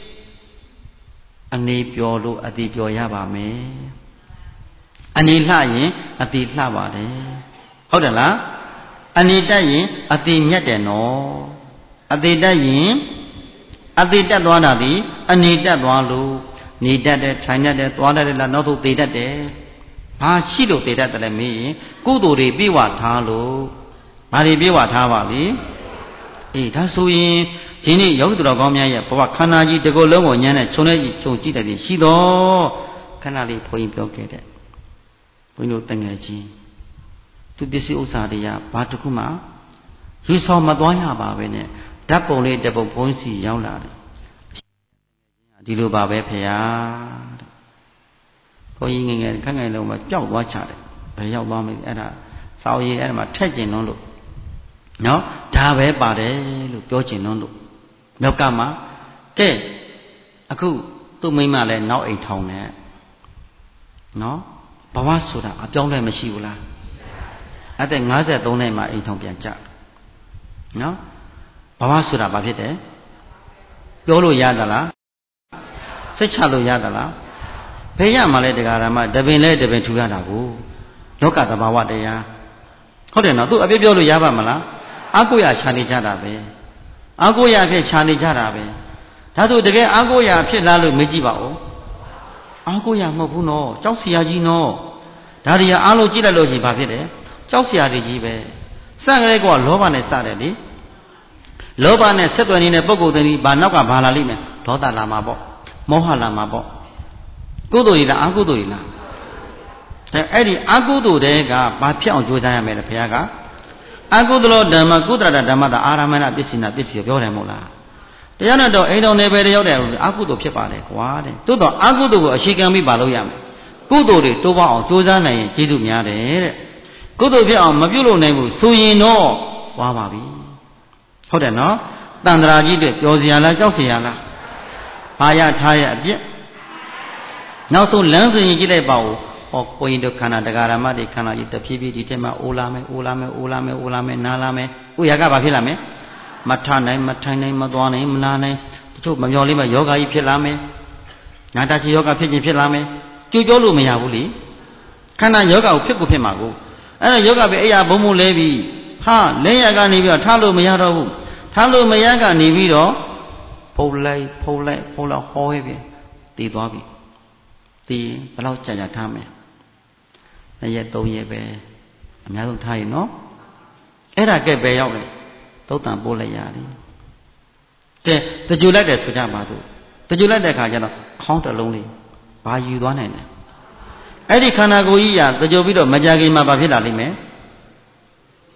အနေပျော်လို့အတိပျော်ရပါမယ်အနေလှရင်အတိလှပါတယ်ဟုတ်တယ်လားအနေတက်ရင်အတိမြတ်တယ်နော်အတိတက်ရင်အတိတက်သွားတာဒီအနေတက်သွားလို့နေတတ်တယ်ခြိုင်တတ်တယ်သွားတတ်တယ်လားနောက်ဆုံးသေတတ်တယ်ဘာရှိလို့သေတတ်တယ်လဲမေးရင်ကုသိုလ်တွေပြေဝထားလို့ဘာတွေပြေဝထားပါလိအေးဒါဆိုရင်ဒီနေ့ယောဂီတော်ကောင်းများရဲ့ဘဝခန္ဓာကြီးတစ်ခုလုံးကိုညံ့နဲ့ခြုံနေကြည့်ခြုံကြည့်တယ်ရှိတော့ခဏလေးဘုန်းကြီးပြောခဲ့တဲ့ဘုန်းကြီးတို့တငယ်ချင်းသူပစ္စည်းဥစ္စာတွေကဘာတစ်ခုမှယူဆောင်မသွားရပါပဲနဲ့ဓာတ်ပုံလေးတစ်ပုံဘုန်းကြီးစီရောက်လာတယ်ဒီလိုပါပဲဖေဟာတဲ့ဘုန်းကြီးငယ်ငယ်ခက်ငယ်လုံးမှာကြောက်သွားချတယ်ဘယ်ရောက်သွားမလဲအဲ့ဒါစာအုပ်ရေးအဲ့ဒါမှာထက်ကျင်လုံးလို့နော်ဒါပဲပါတယ်လို့ပြောကျင်လုံးလို့နောက်ကမှကဲအခုသူ့မိမလည်းနောက်အိမ်ထောင်နေနော်ဘဝဆိုတာအပြောင်းလဲမရှိဘူးလားအဲ့တဲ့၅၃နှစ်မှာအိမ်ထောင်ပြန်ကြနော်ဘဝဆိုတာဘာဖြစ်တယ်ပြောလို့ရသလားစိတ်ချလို့ရသလားဘယ်ရမှာလဲတရားဓမ္မတပင်လဲတပင်ထူရတာကိုလောကသဘာဝတရားဟုတ်တယ်နော်သူအပြည့်ပြောလို့ရပါမလားအာကိုရခြာနေကြတာပဲအာကိုရဖြစ်ခြာနေကြတာပဲဒါဆိုတကယ်အာကိုရဖြစ်လားလို့မေးကြည့်ပါဦးအာကိုရမဟုတ်ဘူးနော်ကြောက်စရာကြီးနော်ဒါတွေကအားလုံးကြည့်လိုက်လို့ရှိရင်ဘာဖြစ်လဲကြောက်စရာတွေကြီးပဲစကလေးကလောဘနဲ့စတယ်လေလောဘနဲ့ဆက်သွယ်နေတဲ့ပုဂ္ဂိုလ်တွေဘာနောက်ကဘာလာလိမ့်မယ်ဒေါသလာမှာပေါ့မောဟလာမှာပေါ့ကုသိုလ်တွေလားအကုသိုလ်တွေလားအဲအဲ့ဒီအကုသိုလ်တွေကဘာဖြစ်အောင်ကြိုးစားရမယ်လဲဘုရားကအကုသလောဓမ္မကုသရဓမ္မတာအာရမဏပစ္စည်းနာပစ္စည်းပြောတယ်မဟုတ်လားတရားနဲ့တော့အိမ်တော်နယ်ပယ်တွေရောက်တယ်အကုသိုလ်ဖြစ်ပါလေကွာတဲ့တိုးတော့အကုသိုလ်ကိုအခြေခံပြီးပါလို့ရမယ်ကုသိုလ်တွေတိုးပေါအောင်ကြိုးစားနိုင်ရင်ကျေးဇူးများတယ်တဲ့ကုသိုလ်ဖြစ်အောင်မပြုလုပ်နိုင်ဘူးဆိုရင်တော့ဝါပါပြီဟုတ်တယ်နော်တန်ត្រာကြီးတွေပျော်စရာလားကြောက်စရာလားဘာရထားရအပြစ်နောက်ဆုံးလမ်းစဉ်ကြည့်လိုက်ပါဦးဟောကိုရင်တို့ခန္ဓာတရားဓမ္မတွေခန္ဓာကြီးတဖြည်းဖြည်းဒီထဲမှာအိုလာမယ်အိုလာမယ်အိုလာမယ်အိုလာမယ်နားလာမယ်ဥရကဘာဖြစ်လာမယ်မထနိုင်မထိုင်နိုင်မသွားနိုင်မနာနိုင်တချို့မမျော်လေးမှာယောဂကြီးဖြစ်လာမယ်နာတာချီယောဂဖြစ်ခြင်းဖြစ်လာမယ်ကြိုးကြောလို့မရဘူးလေခန္ဓာယောဂကိုဖြစ်ကိုဖြစ်မှာကိုအဲ့ဒါယောဂပဲအဲ့ရဘုံဘုံလဲပြီးဟာလဲရကနေပြီးတော့ထားလို့မရတော့ဘူးထားလို့မရကနေပြီးတော့ဖုတ်လိုက်ဖုတ်လိုက်ဖုတ်လိုက်ဟောဟဲ့ပြီတည်သွားပြီတည်ဘယ်လောက်ကြာကြာထားမယ်နှစ်ရက်သုံးရက်ပဲအများဆုံးထားရင်နော်အဲ့ဒါကဲပဲရောက်တယ်သုတ်တံပို့လိုက်ရတယ်ကဲတကြွလိုက်တယ်ဆိုကြပါစို့တကြွလိုက်တဲ့ခါကျတော့ခေါင်းတစ်လုံးလေးဘာယူသွားနိုင်လဲအဲ့ဒီခန္ဓာကိုယ်ကြီးရတကြွပြီးတော့မကြခင်မှာဘာဖြစ်လာလိမ့်မယ်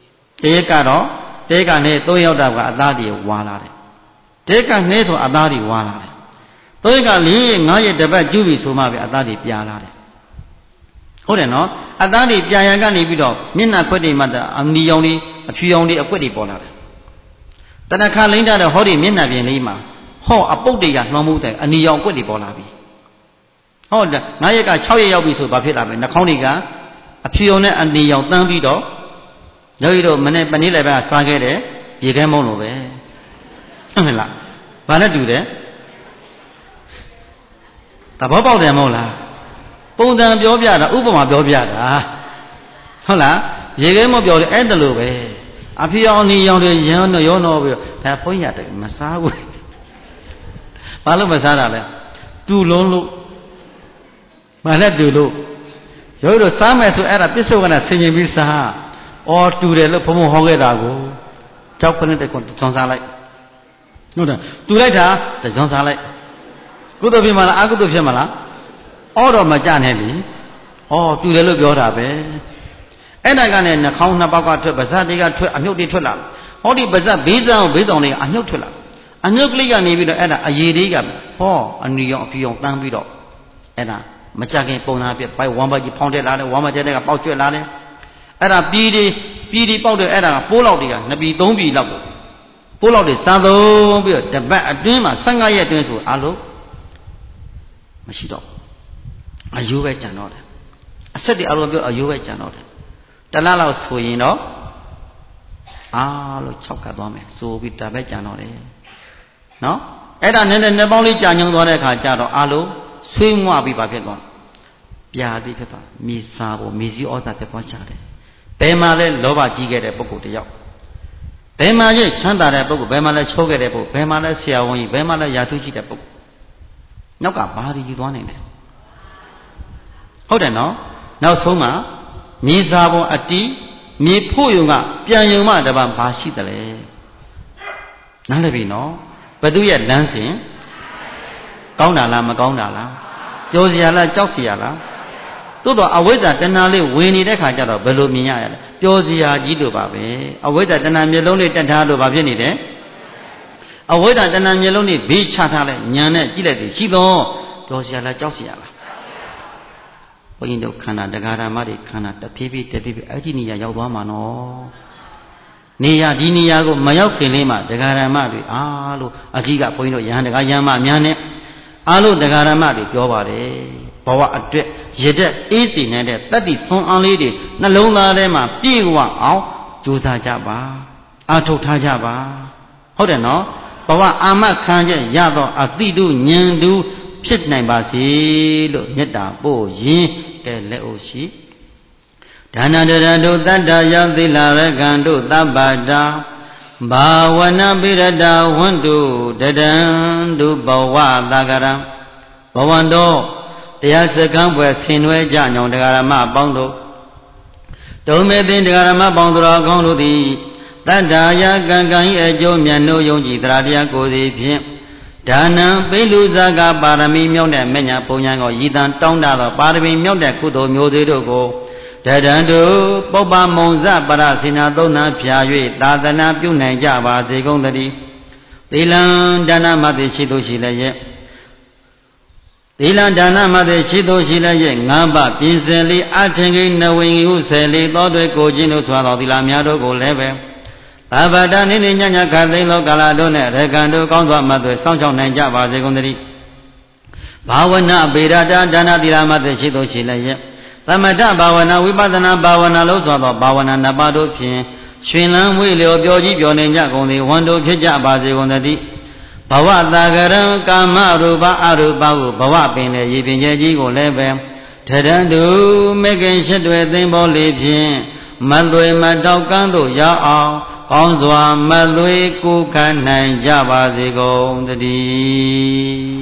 Tế cả đó, tế cả này tôi yêu đào cả ta đi qua lại. Tế cả này thôi ta đi qua lại. Tôi cả lý ngay để bắt chú bị số mà bị ta đi bia lại. Hồi đấy nó, ta đi bia yang cái này bị đó, mình nói quyết định mà đó, anh đi ông đi, phi ông đi, quyết định bỏ lại. Ta nói khai lên đó, hồi đấy mình nói về này mà, họ áp bức đi cả, nó mua đấy, anh đi ông quyết định bỏ lại. Hồi đấy, ngay cái sáu giờ bị số bà phải làm, nó không đi cả, phi ông này anh đi ông tăng bị đó. Rồi đó mình này bên này lại bà sang cái đấy, gì cái món rồi, không là, bà nói điều đấy, ta bảo bảo đấy món là, bông đàn biểu biểu đó, úp mà biểu biểu đó, không là, gì cái món biểu đấy ăn được rồi, à phía ông này ông này ông này ông này, ta phải nhặt cái mà sao vậy, bà lúc mà sao ra đấy, tu lôn lô, bà nói tu lô, rồi đó sáng mai số era biết số cái nào sinh nhật biết sao. Or tu để lúc phong hoa cái đó go, cháu con này còn chọn sao lại, đúng không? Tu lại thà, để chọn sao lại, cứ tôi biết mà là, cứ tôi biết mà là, or đó mà chán hết đi, or tu để lúc biểu ra về, cái này cái này là không na bao cái chuyện, bây giờ cái chuyện anh nhóc đi chuyện làm, họ đi bây giờ bây giờ bây giờ này anh nhóc chuyện làm, anh nhóc lấy cái này bây giờ cái là ai đi cái, họ anh đi ông phi ông tăng bây giờ, cái là mà chắc cái phong na biết, phải quan bao nhiêu phong để lại, quan bao nhiêu cái bao chuyện lại. Ở đó pi đi pi đi bao được ở đó bốn lâu đi cả, nó pi bốn pi lâu, bốn lâu đi sáu lâu bây giờ đập bát tuyến mà sang cái gì tuyến số alo, mà xí đó, ai yêu vậy chẳng nói đấy, sẽ đi alo bây giờ ai yêu vậy chẳng nói đấy, ta là lao suy nó, alo chọc cả đó mẹ, số bị đập vậy chẳng nói đấy, nó, ở đó nên nên bao nhiêu chẳng những đó này cả chẳng đó alo, suy mua bị bao nhiêu đó, bia đi phải bao, mi sa bo mi gì ở đó phải bao nhiêu đấy. Bé mà lấy lúa bà chỉ cái đấy bốc cái đấy, bé mà lấy chăn đá đấy bốc, bé mà lấy chó cái đấy bốc, bé mà lấy xèo gì, bé mà lấy giá thu chi đấy bốc, nó cả ba đi như thế này,ဟုတ်တယ်နော်နောက်ဆုံးမှာမြေစာပေါ်အတီးမြေဖို့ယုံကပြန်ယုံမှတပါဘာရှိတယ်လဲနားလည်ပြီနော်ဘသူရဲ့လမ်းစဉ်ကောင်းတာလားမကောင်းတာလားကြောစရာလားကြောက်စရာလားတိုးတော့အဝိဇ္ဇာတဏှာလေးဝင်နေတဲ့ခါကျတော့ဘယ်လိုမြင်ရရလဲပျော်စရာကြီးတို့ပါပဲအဝိဇ္ဇာတဏှာမျိုးလုံးလေးတက်ထားလို့ဘာဖြစ်နေတယ်အဝိဇ္ဇာတဏှာမျိုးလုံးလေးဘေးချထားလိုက်ညာနဲ့ကြည့်လိုက်တယ်ရှိတော့ပျော်စရာလားကြောက်စရာလားဘုန်းကြီးတို့ခန္ဓာတရားဓမ္မတွေခန္ဓာတဖြည်းဖြည်းတဖြည်းဖြည်းအဲ့ဒီနေရာရောက်သွားမှာနော်နေရာဒီနေရာကိုမရောက်ခင်လေးမှာတရားဓမ္မတွေအားလို့အကြီးကဘုန်းကြီးတို့ယဟန်တရားယဟန်မအများနဲ့အားလို့တရားဓမ္မတွေပြောပါတယ်ဘဝအတွက်ရတဲ့အေးစီနေတဲ့တတ္တိဆွမ်းအားလေးတွေနှလုံးသားထဲမှာပြည့်ဝအောင်ကြိုးစားကြပါအာထုတ်ထားကြပါဟုတ်တယ်နော်ဘဝအာမခံချက်ရတော့အတိတုဉာဏ်တုဖြစ်နိုင်ပါစေလို့မေတ္တာပို့ရင်းတဲ့လက်အိုရှိဒါနတရတုတတ္တယသီလရကံတုသဗ္ဗတာဘာဝနာပိရတဝန္တုတတံတုဘဝသကရံဘဝန္တောတရားစကံပွဲဆင်နွှဲကြညောင်တရားဓမ္မပေါင်းတို့ဒုမေသိတရားဓမ္မပေါင်းတော်ကောင်းတို့သည်တတ္တယကံကံ၏အကျိုးမြတ်နိုးယုံကြည်တရားတရားကိုယ်စီဖြင့်ဒါနံပိလူဇာကပါရမီမြောက်တဲ့မညာပုံညာကိုရည်တန်တောင်းတသောပါရမီမြောက်တဲ့ကုသိုလ်မျိုးသေးတို့ကိုတတံတုပုပ္ပမုံဇပရစေနာသုံးနာဖြာ၍သာသနာပြုနိုင်ကြပါစေကုန်သတည်းသီလံဒါနမသိရှိသူရှိလည်းရဲ့သီလံဒါနမသိရှိသူရှိလည်းရဲ့ငါးပါးပြင်စင်လေးအထင်ကိနဝိင္ဟုဆယ်လေးသောတွေကိုခြင်းတို့ဆွာတော်သီလများတို့ကိုလည်းပဲသဗ္ဗတနိနိညညခသိလောကာလတို့နဲ့ရကံတို့ကောင်းစွာမှသွေစောင့်ရှောက်နိုင်ကြပါစေကုန်သတည်းဘာဝနာပေရတာဒါနသီလမသိရှိသူရှိလည်းရဲ့သမထဘာဝနာဝိပဿနာဘာဝနာလို့ဆိုတော့ဘာဝနာနှစ်ပါးတို့ဖြင့်ရှင်လန်းဝိလျော်ပျော်ကြီးပျော်နေကြကုန်သည်ဝန်တို့ဖြစ်ကြပါစေကုန်သတည်းဘဝတာကရံကာမရူပအရူပဟုဘဝပင်လေရည်ပင်ကျဲကြီးကိုလည်းပဲထရံတုမေခင်ရှိတွေသိမ့်ပေါ်လေးဖြင့်မသွေမတောက်ကန်းတို့ရောက်အောင်ကောင်းစွာမသွေကိုခံနိုင်ကြပါစေကုန်သတည်း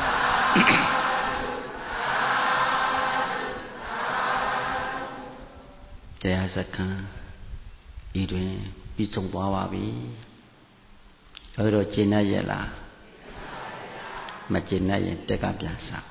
တရားစခန်းဤတွင်ပြီးဆုံးသွားပါပြီအဲဒါကျင့်တတ်ရဲ့လားမကျင့်တတ်ရင်တက်ကပြန်စား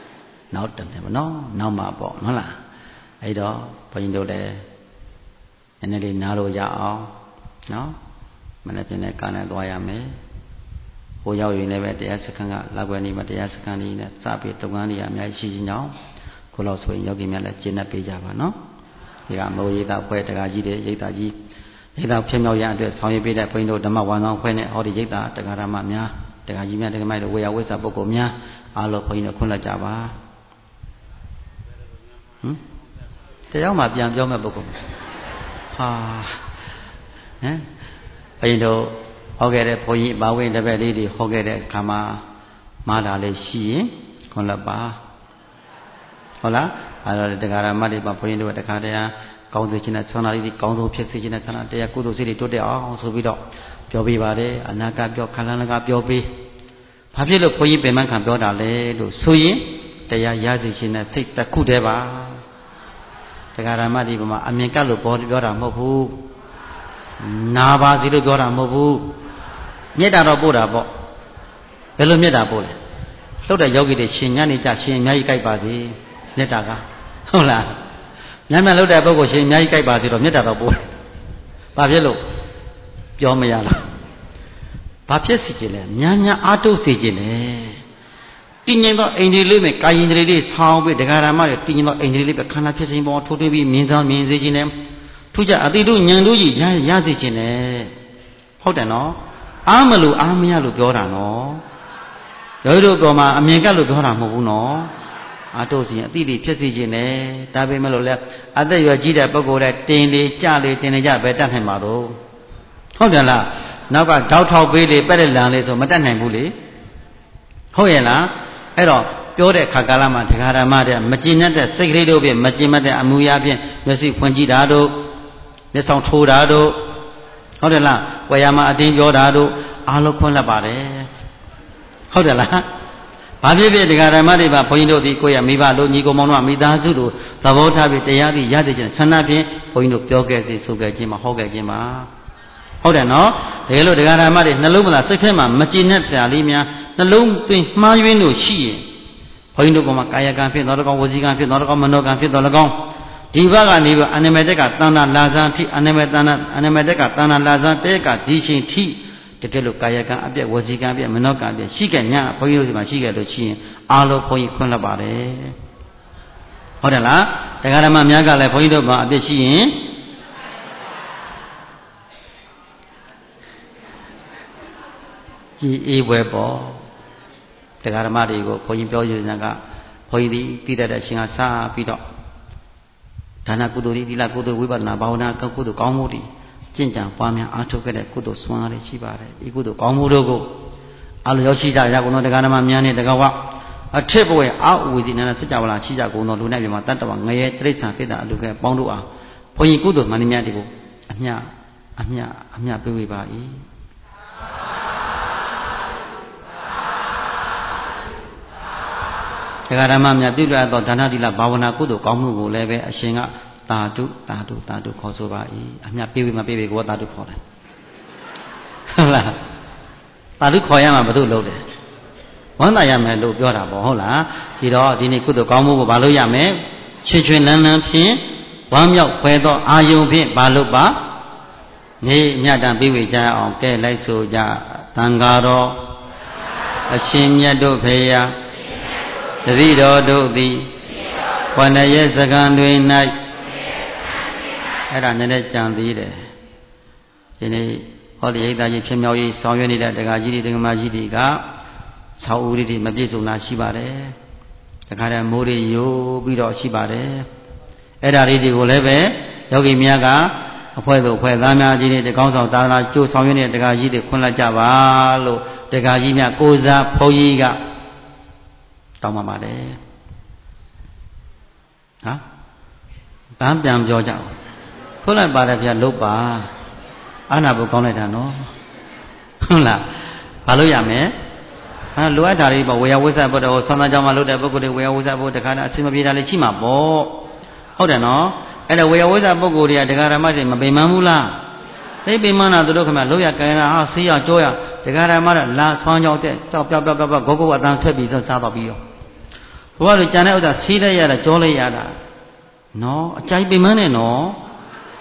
နောက်တနေ့မနော်နောက်မှာပေါ့ဟုတ်လားအဲ့တော့ဘုန်းကြီးတို့လည်းနည်းနည်းလေးနားလို့ရအောင်နော်မနေ့ကလည်းကားနဲ့သွားရမယ်ဟိုရောက်ရင်လည်းပဲတရားစခန်းကလောက်ွယ်နေမှာတရားစခန်းကြီးနဲ့စပြီးတုံကန်းကြီးအများကြီးရှိချင်းကြောင့်ခုလောက်ဆိုရင်ယောဂီများလည်းကျင့်တတ်ပေးကြပါနော်ဒီကမိုးရိပ်သာဖွဲ့တကာကြီးတွေရိပ်သာကြီးရိပ်သာဖြစ်မြောက်ရအတွက်ဆောင်ရွက်ပေးတဲ့ဘုန်းကြီးတို့ဓမ္မဝန်ဆောင်ဖွဲ့နဲ့ဟောဒီရိပ်သာတကာဓမ္မများတကာကြီးများတကာမိုက်တို့ဝေယဝိဇ္ဇပုဂ္ဂိုလ်များအားလုံးဘုန်းကြီးတို့ခွင့်လက်ကြပါဟမ်တရားမှပြန်ပြောမဲ့ပုဂ္ဂိုလ်ဟာဟမ်ဘုန်းကြီးတို့ဟောခဲ့တဲ့ဘုန်းကြီးဘာဝင်တပည့်လေးတွေဟောခဲ့တဲ့အခါမှာမာတာလေးရှိရင်ခွန်လက်ပါဟုတ်လားအဲတော့တရားဓမ္မတွေမှာဘုန်းကြီးတို့တခါတည်းကောင်းစေခြင်းနဲ့ဆန္ဒလေးတွေကောင်းဆုံးဖြစ်စေခြင်းနဲ့ဆန္ဒတရားကုသိုလ်စိတ်တွေတိုးတက်အောင်ဆိုပြီးတော့ပြောပြပါတယ်အနာကပြောခန္ဓာလကပြောပြီးဘာဖြစ်လို့ဘုန်းကြီးပင်မခံပြောတာလဲလို့ဆိုရင်တရားရစေခြင်းနဲ့စိတ်တစ်ခုတည်းပါတရားဓမ္မတွေမှာအမြင်ကပ်လို့ပြောတာမဟုတ်ဘူးနာပါစီလို့ပြောတာမဟုတ်ဘူးမေတ္တာတော့ပို့တာပေါ့ဘယ်လိုမေတ္တာပို့လဲလှုပ်တဲ့ယောဂီတွေရှင်ညနေကြရှင်အများကြီးကြိုက်ပါစေမေတ္တာကဟုတ်လားညံ့ညံ့လှုပ်တဲ့ပုဂ္ဂိုလ်ရှင်အများကြီးကြိုက်ပါစေတော့မေတ္တာတော့ပို့တယ်ဘာဖြစ်လို့ပြောမရလားဘာဖြစ်စီခြင်းလဲညံ့ညံ့အားထုတ်စီခြင်းလဲတည်ငြိမ်သောအိန္ဒြေလေးနဲ့ကာယင်္ဒြေလေးဆောင်းပြီးဒကာရမတွေတည်ငြိမ်သောအိန္ဒြေလေးပဲခန္ဓာဖြစ်စဉ်ပေါ်ထိုးထွင်းပြီးမြင်သောမြင်စေခြင်းနဲ့ထူးခြားအတိတို့ဉာဏ်တို့ကြီးရရစေခြင်းနဲ့ဟုတ်တယ်နော်အားမလို့အားမရလို့ပြောတာနော်ယောဂီတို့ပေါ်မှာအမြင်ကပ်လို့ပြောတာမဟုတ်ဘူးနော်အာထုတ်စီရင်အတိတွေဖြစ်စေခြင်းနဲ့ဒါပေမဲ့လို့လဲအသက်ရွယ်ကြီးတဲ့ပုဂ္ဂိုလ်တဲ့တင်လေကြလေတင်လေကြပဲတတ်နိုင်ပါတော့ဟုတ်တယ်လားနောက်ကတောက်ထောက်ပေးလေပက်တဲ့လံလေးဆိုမတတ်နိုင်ဘူးလေဟုတ်ရဲ့လားအဲ့တော့ပြောတဲ့ခါကာလမှာတရားဓမ္မတဲ့မကျင်တတ်တဲ့စိတ်ကလေးတို့ဖြင့်မကျင်တတ်တဲ့အမူအရာဖြင့်မျက်စိဖွင့်ကြည့်တာတို့မျက်စောင်ထိုးတာတို့ဟုတ်တယ်လားဝေယမအတင်းပြောတာတို့အားလုံးခွင့်လက်ပါတယ်ဟုတ်တယ်လားဘာဖြစ်ဖြစ်တရားဓမ္မတွေပါဘုန်းကြီးတို့ဒီကိုယ့်ရဲ့မိဘတို့ညီကိုမောင်တို့မိသားစုတို့သဘောထားပြီးတရားသိရသိခြင်းဆန္ဒဖြင့်ဘုန်းကြီးတို့ပြောခဲ့စေဆိုခဲ့ခြင်းမှာဟောခဲ့ခြင်းမှာဟုတ်တယ်နော်တကယ်လို့တရားဓမ္မတွေနှလုံးမလားစိတ်ထဲမှာမကျင်တဲ့ဆရာလေးများနှလုံးသွင်းမှားယွင်းလို့ရှိရင်ဘုန်းကြီးတို့ကမှကာယကံဖြစ်တော်တော်ကောင်းဝစီကံဖြစ်တော်တော်ကောင်းမနောကံဖြစ်တော်တော်ကောင်းဒီဘက်ကနေပြီးအနမေတ္တကတဏ္ဍလာဇန်ထိအနမေတ္တနာအနမေတ္တကတဏ္ဍလာဇန်တဲကဒီရှင်ထိတကယ်လို့ကာယကံအပြည့်ဝစီကံအပြည့်မနောကံအပြည့်ရှိခဲ့ညာဘုန်းကြီးတို့ဒီမှာရှိခဲ့လို့ရှိရင်အားလုံးဘုန်းကြီးခွင့်လွှတ်ပါတယ်ဟုတ်တယ်လားတရားဓမ္မများကလည်းဘုန်းကြီးတို့မှာအပြည့်ရှိရင်ကြည်အေးပွဲပေါ့တရားဓမ္မတွေကိုဘုန်းကြီးပြောရတဲ့ကဘုန်းကြီးဒီတည်တဲ့အရှင်ကစပြီးတော့ဒါနကုသိုလ်ဒီသီလကုသိုလ်ဝိပဿနာဘာဝနာကုသိုလ်ကောင်းမှုတွေကျင့်ကြံပွားများအားထုတ်ခဲ့တဲ့ကုသိုလ်ဆွမ်းအားတွေရှိပါတယ်ဒီကုသိုလ်ကောင်းမှုတို့ကိုအလိုရောက်ရှိကြရကုန်သောတရားဓမ္မများနဲ့တကောကအထစ်ဘဝအာဝီစီနာစัจ java လာရှိကြကုန်သောလူနဲ့ပြမှာတတ္တဝငရဲတိရစ္ဆာန်ကိတ္တအလူကဲပေါင်းတို့အားဘုန်းကြီးကုသိုလ်မှန်သမျှတွေကိုအမျှအမျှအမျှပေးဝေပါ၏တရားဓမ္မများပြုရသောဒါနသီလဘာဝနာကုသိုလ်ကောင်းမှုကိုလည်းပဲအရှင်ကတာတုတာတုတာတုခေါ်ဆိုပါ၏အမြတ်ပေးပြီးမပေးပြီးကိုယ်တာတုခေါ်တယ်ဟုတ်လားတာတုခေါ်ရမှာဘာလို့လုပ်တယ်ဝမ်းသာရမယ်လို့ပြောတာပေါ့ဟုတ်လားဒီတော့ဒီနေ့ကုသိုလ်ကောင်းမှုကိုဘာလို့ရမယ်ချွင်ချွင်လန်းလန်းဖြင့်ဝမ်းမြောက်ဖွယ်သောအာယုံဖြင့်ဘာလို့ပါနေမြတ်တံပေးဝေကြအောင်ကဲလိုက်ဆိုကြသံဃာတော်အရှင်မြတ်တို့ဖေယတတိတော်တို့သည်ခန္ဓာရဲ့စကံတွင်၌အဲ့ဒါနည်းနည်းကြံသေးတယ်ဒီနေ့ဟောဒီရိတ်သားကြီးဖြစ်မြောက်ရေးဆောင်ရွက်နေတဲ့တရားကြီးတွေတရားမကြီးတွေကဆောက်ဦးတွေမပြည့်စုံတာရှိပါတယ်တခါတည်းမိုးတွေယိုးပြီးတော့ရှိပါတယ်အဲ့ဒါလေးတွေကိုလည်းပဲယောဂီများကအဖွဲသို့ဖွဲသားများကြီးတွေတကောင်းဆောင်သာသနာကျိုးဆောင်ရွက်နေတဲ့တရားကြီးတွေခွင့်လက်ကြပါလို့တရားကြီးများကိုစားဘုန်းကြီးကတောင်းပါပါတယ်ဟာဗန်းပြန်ပြောကြအောင်ခွင့်လိုက်ပါတယ်ဗျာလုတ်ပါအာနာဘုကောင်းလိုက်တာနော်ဟုတ်လားဘာလို့ရမလဲဟာလိုအပ်တာလေးပေါ့ဝေယဝိဇ္ဇဘုဒ္ဓဟောသံဃာကြောင့်မှလုတ်တဲ့ပုဂ္ဂိုလ်တွေဝေယဝိဇ္ဇဘုဒ္ဓတခါတည်းအစင်မပြေတာလေးရှိမှာပေါ့ဟုတ်တယ်နော်အဲ့ဒါဝေယဝိဇ္ဇပုဂ္ဂိုလ်တွေကတရားဓမ္မတွေမပင်မဘူးလားသိပင်မနာသူတို့ခင်ဗျလို့ရကဲနာဟာဆေးရကြောရတရားဓမ္မတွေလာဆွမ်းကြောက်တဲ့တောက်ပြောက်ပြောက်ပြောက်ဂုတ်ဂုတ်အတန်းထွက်ပြီးစားတော့ပြီးရောဘုရားတို့ကြံတဲ့ဥစ္စာဆေးလိုက်ရတာကြောလိုက်ရတာနော်အကြိုက်ပင်မနဲ့နော်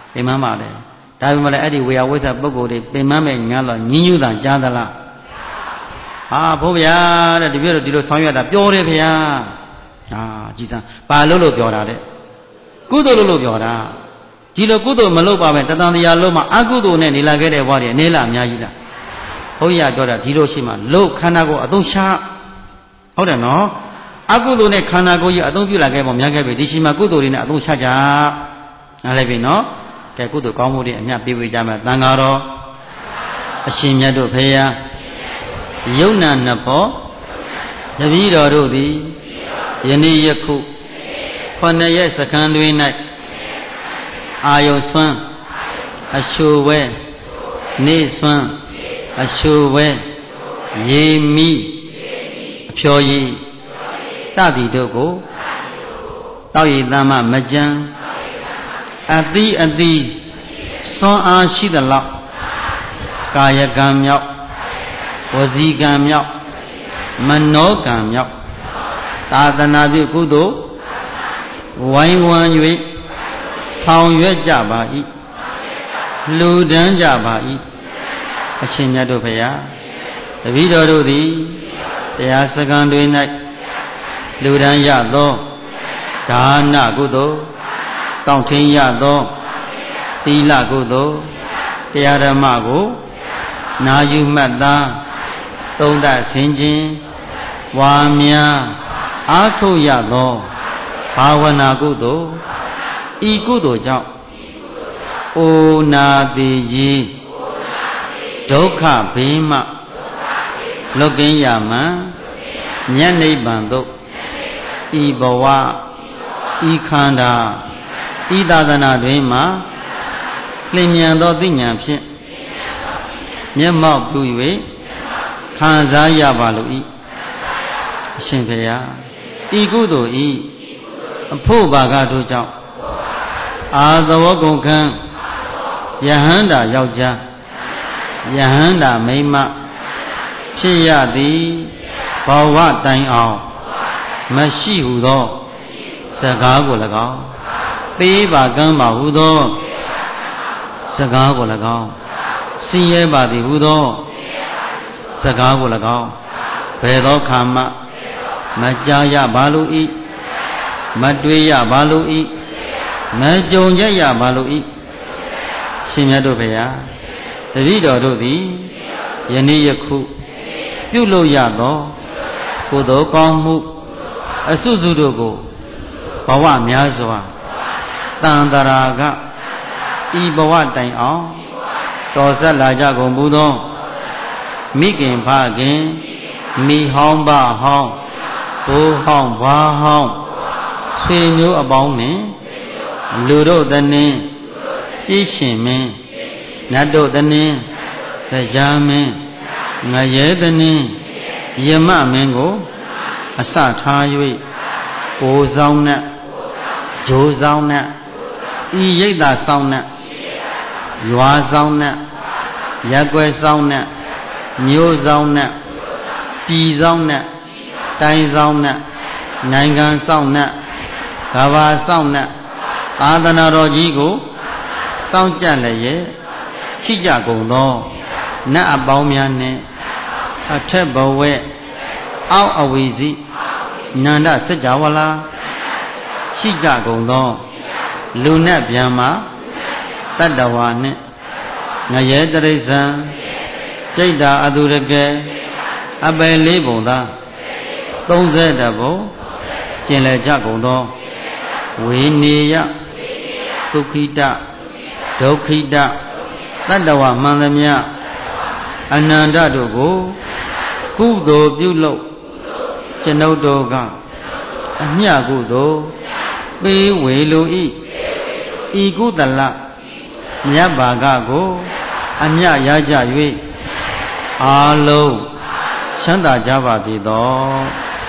ပင်မပါလေဒါပေမဲ့လည်းအဲ့ဒီဝေယဝိဇ္ဇပုဂ္ဂိုလ်တွေပင်မမဲ့ညာတော့ညင်းညူးတာကြားသလားဟာဘုရားတဲ့တပည့်တော်ဒီလိုဆောင်ရွက်တာပြောတယ်ဗျာအာကြည်သာဘာလို့လို့ပြောတာတဲ့ကုသိုလ်လို့လို့ပြောတာဒီလိုကုသိုလ်မလုပ်ပါပဲတတန်တရားလုံးမှာအကုသိုလ်နဲ့နေလာခဲ့တဲ့ဘဝတွေအနေလားအများကြီးလားဘုရားပြောတာဒီလိုရှိမှလို့ခန္ဓာကိုယ်အသုံးချဟုတ်တယ်နော်အကုသိုလ်နဲ့ခန္ဓာကိုယ်ကြီးအသုံးပြုလာခဲ့ပုံများခဲ့ပြီဒီရှိမှကုသိုလ်တွေနဲ့အသုံးချကြနားလည်ပြီနော်ကဲကုသိုလ်ကောင်းမှုတွေအမြတ်ပေးဝေကြမယ်တန်ဃာတော်အရှင်မြတ်တို့ဖေယယုံနာနှစ်ဖို့တပည့်တော်တို့သည်ယနေ့ယခုခொနှစ်ရက်စကန်တွင်၌အာယုံဆွမ်းအရှုဝဲနေဆွမ်းအရှုဝဲရေမိအဖျော်ရည်စသည်တို့ကိုတောက်ရည်တမ်းမှမကြမ်းအသီးအသီးစွမ်းအားရှိသလောက်ကာယကံမြောက်ဝစီကံမြောက်မနောကံမြောက်သာသနာပြုကုသိုလ်ဝိုင်းဝန်း၍ဆောင်ရွက်ကြပါ၏လူဒန်းကြပါ၏အရှင်မြတ်တို့ဖရာတပည့်တော်တို့သည်တရားစခန်းတွင်၌လူဒန်းရသောဒါနကုသိုလ်စောင့်ထင်းရသောသီလကုသိုလ်တရားဓမ္မကိုနာယူမှတ်သားသုံးသပ်ဆင်ခြင်ဝါများအားထုတ်ရသောဘာဝနာကုသိုလ်ဤကုသိုလ်ကြောင့်အိုနာတိကြီးဒုက္ခဘေးမှလွတ်ကင်းရမှန်မြတ်နိဗ္ဗာန်သို့ဤဘဝဤခန္ဓာဤသာသနာတွင်မှလျင်မြန်သောသိဉာဏ်ဖြင့်မျက်မှောက်ပြု၍ခံစားရပါလို၏အရှင်ဘုရားဤကုသိုလ်ဤအဖို့ဘာကတို့ကြောင့်အာသဝကုန်ခံယဟန္တာယောက်ျားယဟန္တာမိန်းမဖြစ်ရသည်ဘဝတိုင်အောင်မရှိဟုသောစကားကို၎င်းပေးပါကမ်းပါဟုသောစကားကို၎င်းစည်ရဲပါသည်ဟုသောစကားကို၎င်းဘယ်သောခါမှမကြားရပါလို၏မတွေ့ရပါလို၏မကြုံကြရပါလို၏ရှင်မြတ်တို့ဖေဟာတပည့်တော်တို့သည်ယနေ့ယခုပြုလို့ရသောကုသိုလ်ကောင်းမှုအစုစုတို့ကိုဘဝများစွာတန်တရာကဤဘဝတိုင်အောင်တော်ဆက်လာကြကုန်မူသောမိခင်ဖခင်မိဟောင်းဘဟောင်းဘိုးဟောင်းဘွားဟောင်းဆွေမျိုးအပေါင်းနှင့်လူတို့တနည်းပြည့်ရှင်မင်းနတ်တို့တနည်းတရားမင်းငရဲတနည်းယမမင်းကိုအစထား၍ကိုယ်ဆောင်နဲ့ဂျိုးဆောင်နဲ့ဤရိတ်သာဆောင်နဲ့ရွာဆောင်နဲ့ရက်ွယ်ဆောင်နဲ့မျိုးဆောင်နဲ့ပြည်ဆောင်နဲ့တိုင်းဆောင်နဲ့နိုင်ငံဆောင်နဲ့ကဘာဆောင်နဲ့သာသနာတော်ကြီးကိုစောင့်ကြလည်းရဲ့ရှိကြကုန်သောနတ်အပေါင်းများနှင့်အထက်ဘဝအောက်အဝီစီနန္ဒစัจ java လာရှိကြကုန်သောလူနဲ့ဗျံမှာတတ္တဝါနှင့်ငရဲတရိစ္ဆာန်စိတ်တာအတုရကဲအပယ်လေးပုံသာသုံးဆယ်တဘုံကျင်လည်ကြကုန်သောဝေနေယဒုက္ခိတဒုက္ခိတတတ္တဝါမှန်သမျှအနန္တတို့ကိုကုသိုလ်ပြုလုပ်ကျွန်ုပ်တို့ကအမျှကုသိုလ်ပေးဝေလို၏ဤကုသလမြတ်ဘာကကိုအမျှရကြ၍အာလုံးချမ်းသာကြပါစေသော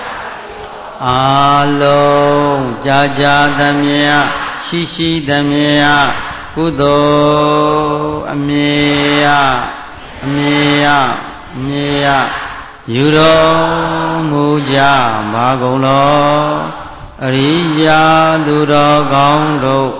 အာလုံးကြာကြာသမျှရှိရှိသမျှကုသိုလ်အမြဲရအမြဲရအမြဲရယူတော်မူကြပါကုန်လောအရိယာသူတော်ကောင်းတို့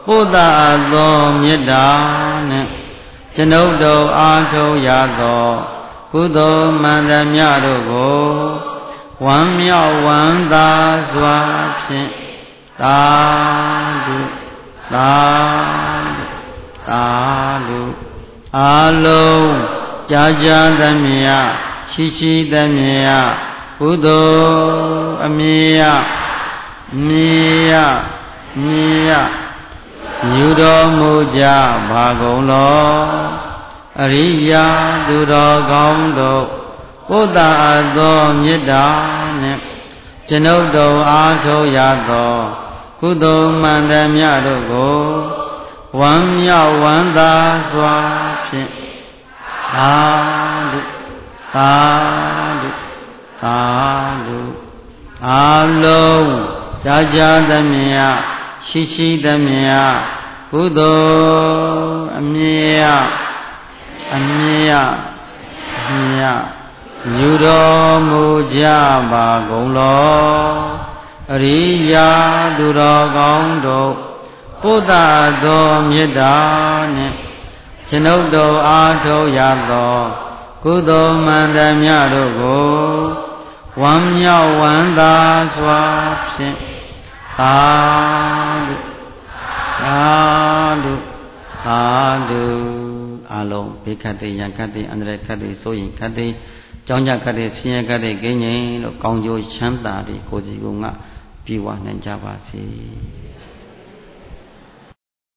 ပုဒ္ဒါသောမေတ္တာနှင့်ကျွန်ုပ်တို့အားထုတ်ရသောကုသိုလ်မှန်သမျှတို့ကိုဝမ်းမြောက်ဝမ်းသာစွာဖြင့်သာဓုသာဓုသာဓုအာလုံးကြာကြာသမျှရှိရှိသမျှကုသိုလ်အမြဲမြဲမြဲယူတော်မူကြပါကုန်လောအရိယာသူတော်ကောင်းတို့ပုဒ္ဒါသောမေတ္တာနှင့်ကျွန်ုပ်တို့အားထုတ်ရသောကုသိုလ်မှန်သမျှတို့ကိုဝမ်းမြောက်ဝမ်းသာစွာဖြင့်သာဓုသာဓုသာဓုအာလုံးကြာကြာသမျှရှိရှိသမျှကုသိုလ်အမြဲအမြဲမြတ်ယူတော်မူကြပါကုန်လောအရိယာသူတော်ကောင်းတို့ပုဒ္ဒါသောမေတ္တာနှင့်ကျွန်ုပ်တို့အားထုတ်ရသောကုသိုလ်မှန်သမျှတို့ကိုဝမ်းမြောက်ဝမ်းသာစွာဖြင့်သာဓုသာဓုသာဓုအလုံးဘေးခတ်တဲ့ရန်ခတ်တဲ့အန္တရာယ်ခတ်တဲ့ဆိုရင်ခတ်တဲ့ကြောင်းကြခတ်တဲ့ဆင်းရဲခတ်တဲ့ဂိမ်းငိမ်လို့ကောင်းကျိုးချမ်းသာတွေကိုယ်စီကိုငါပြေဝနိုင်ကြပါစေ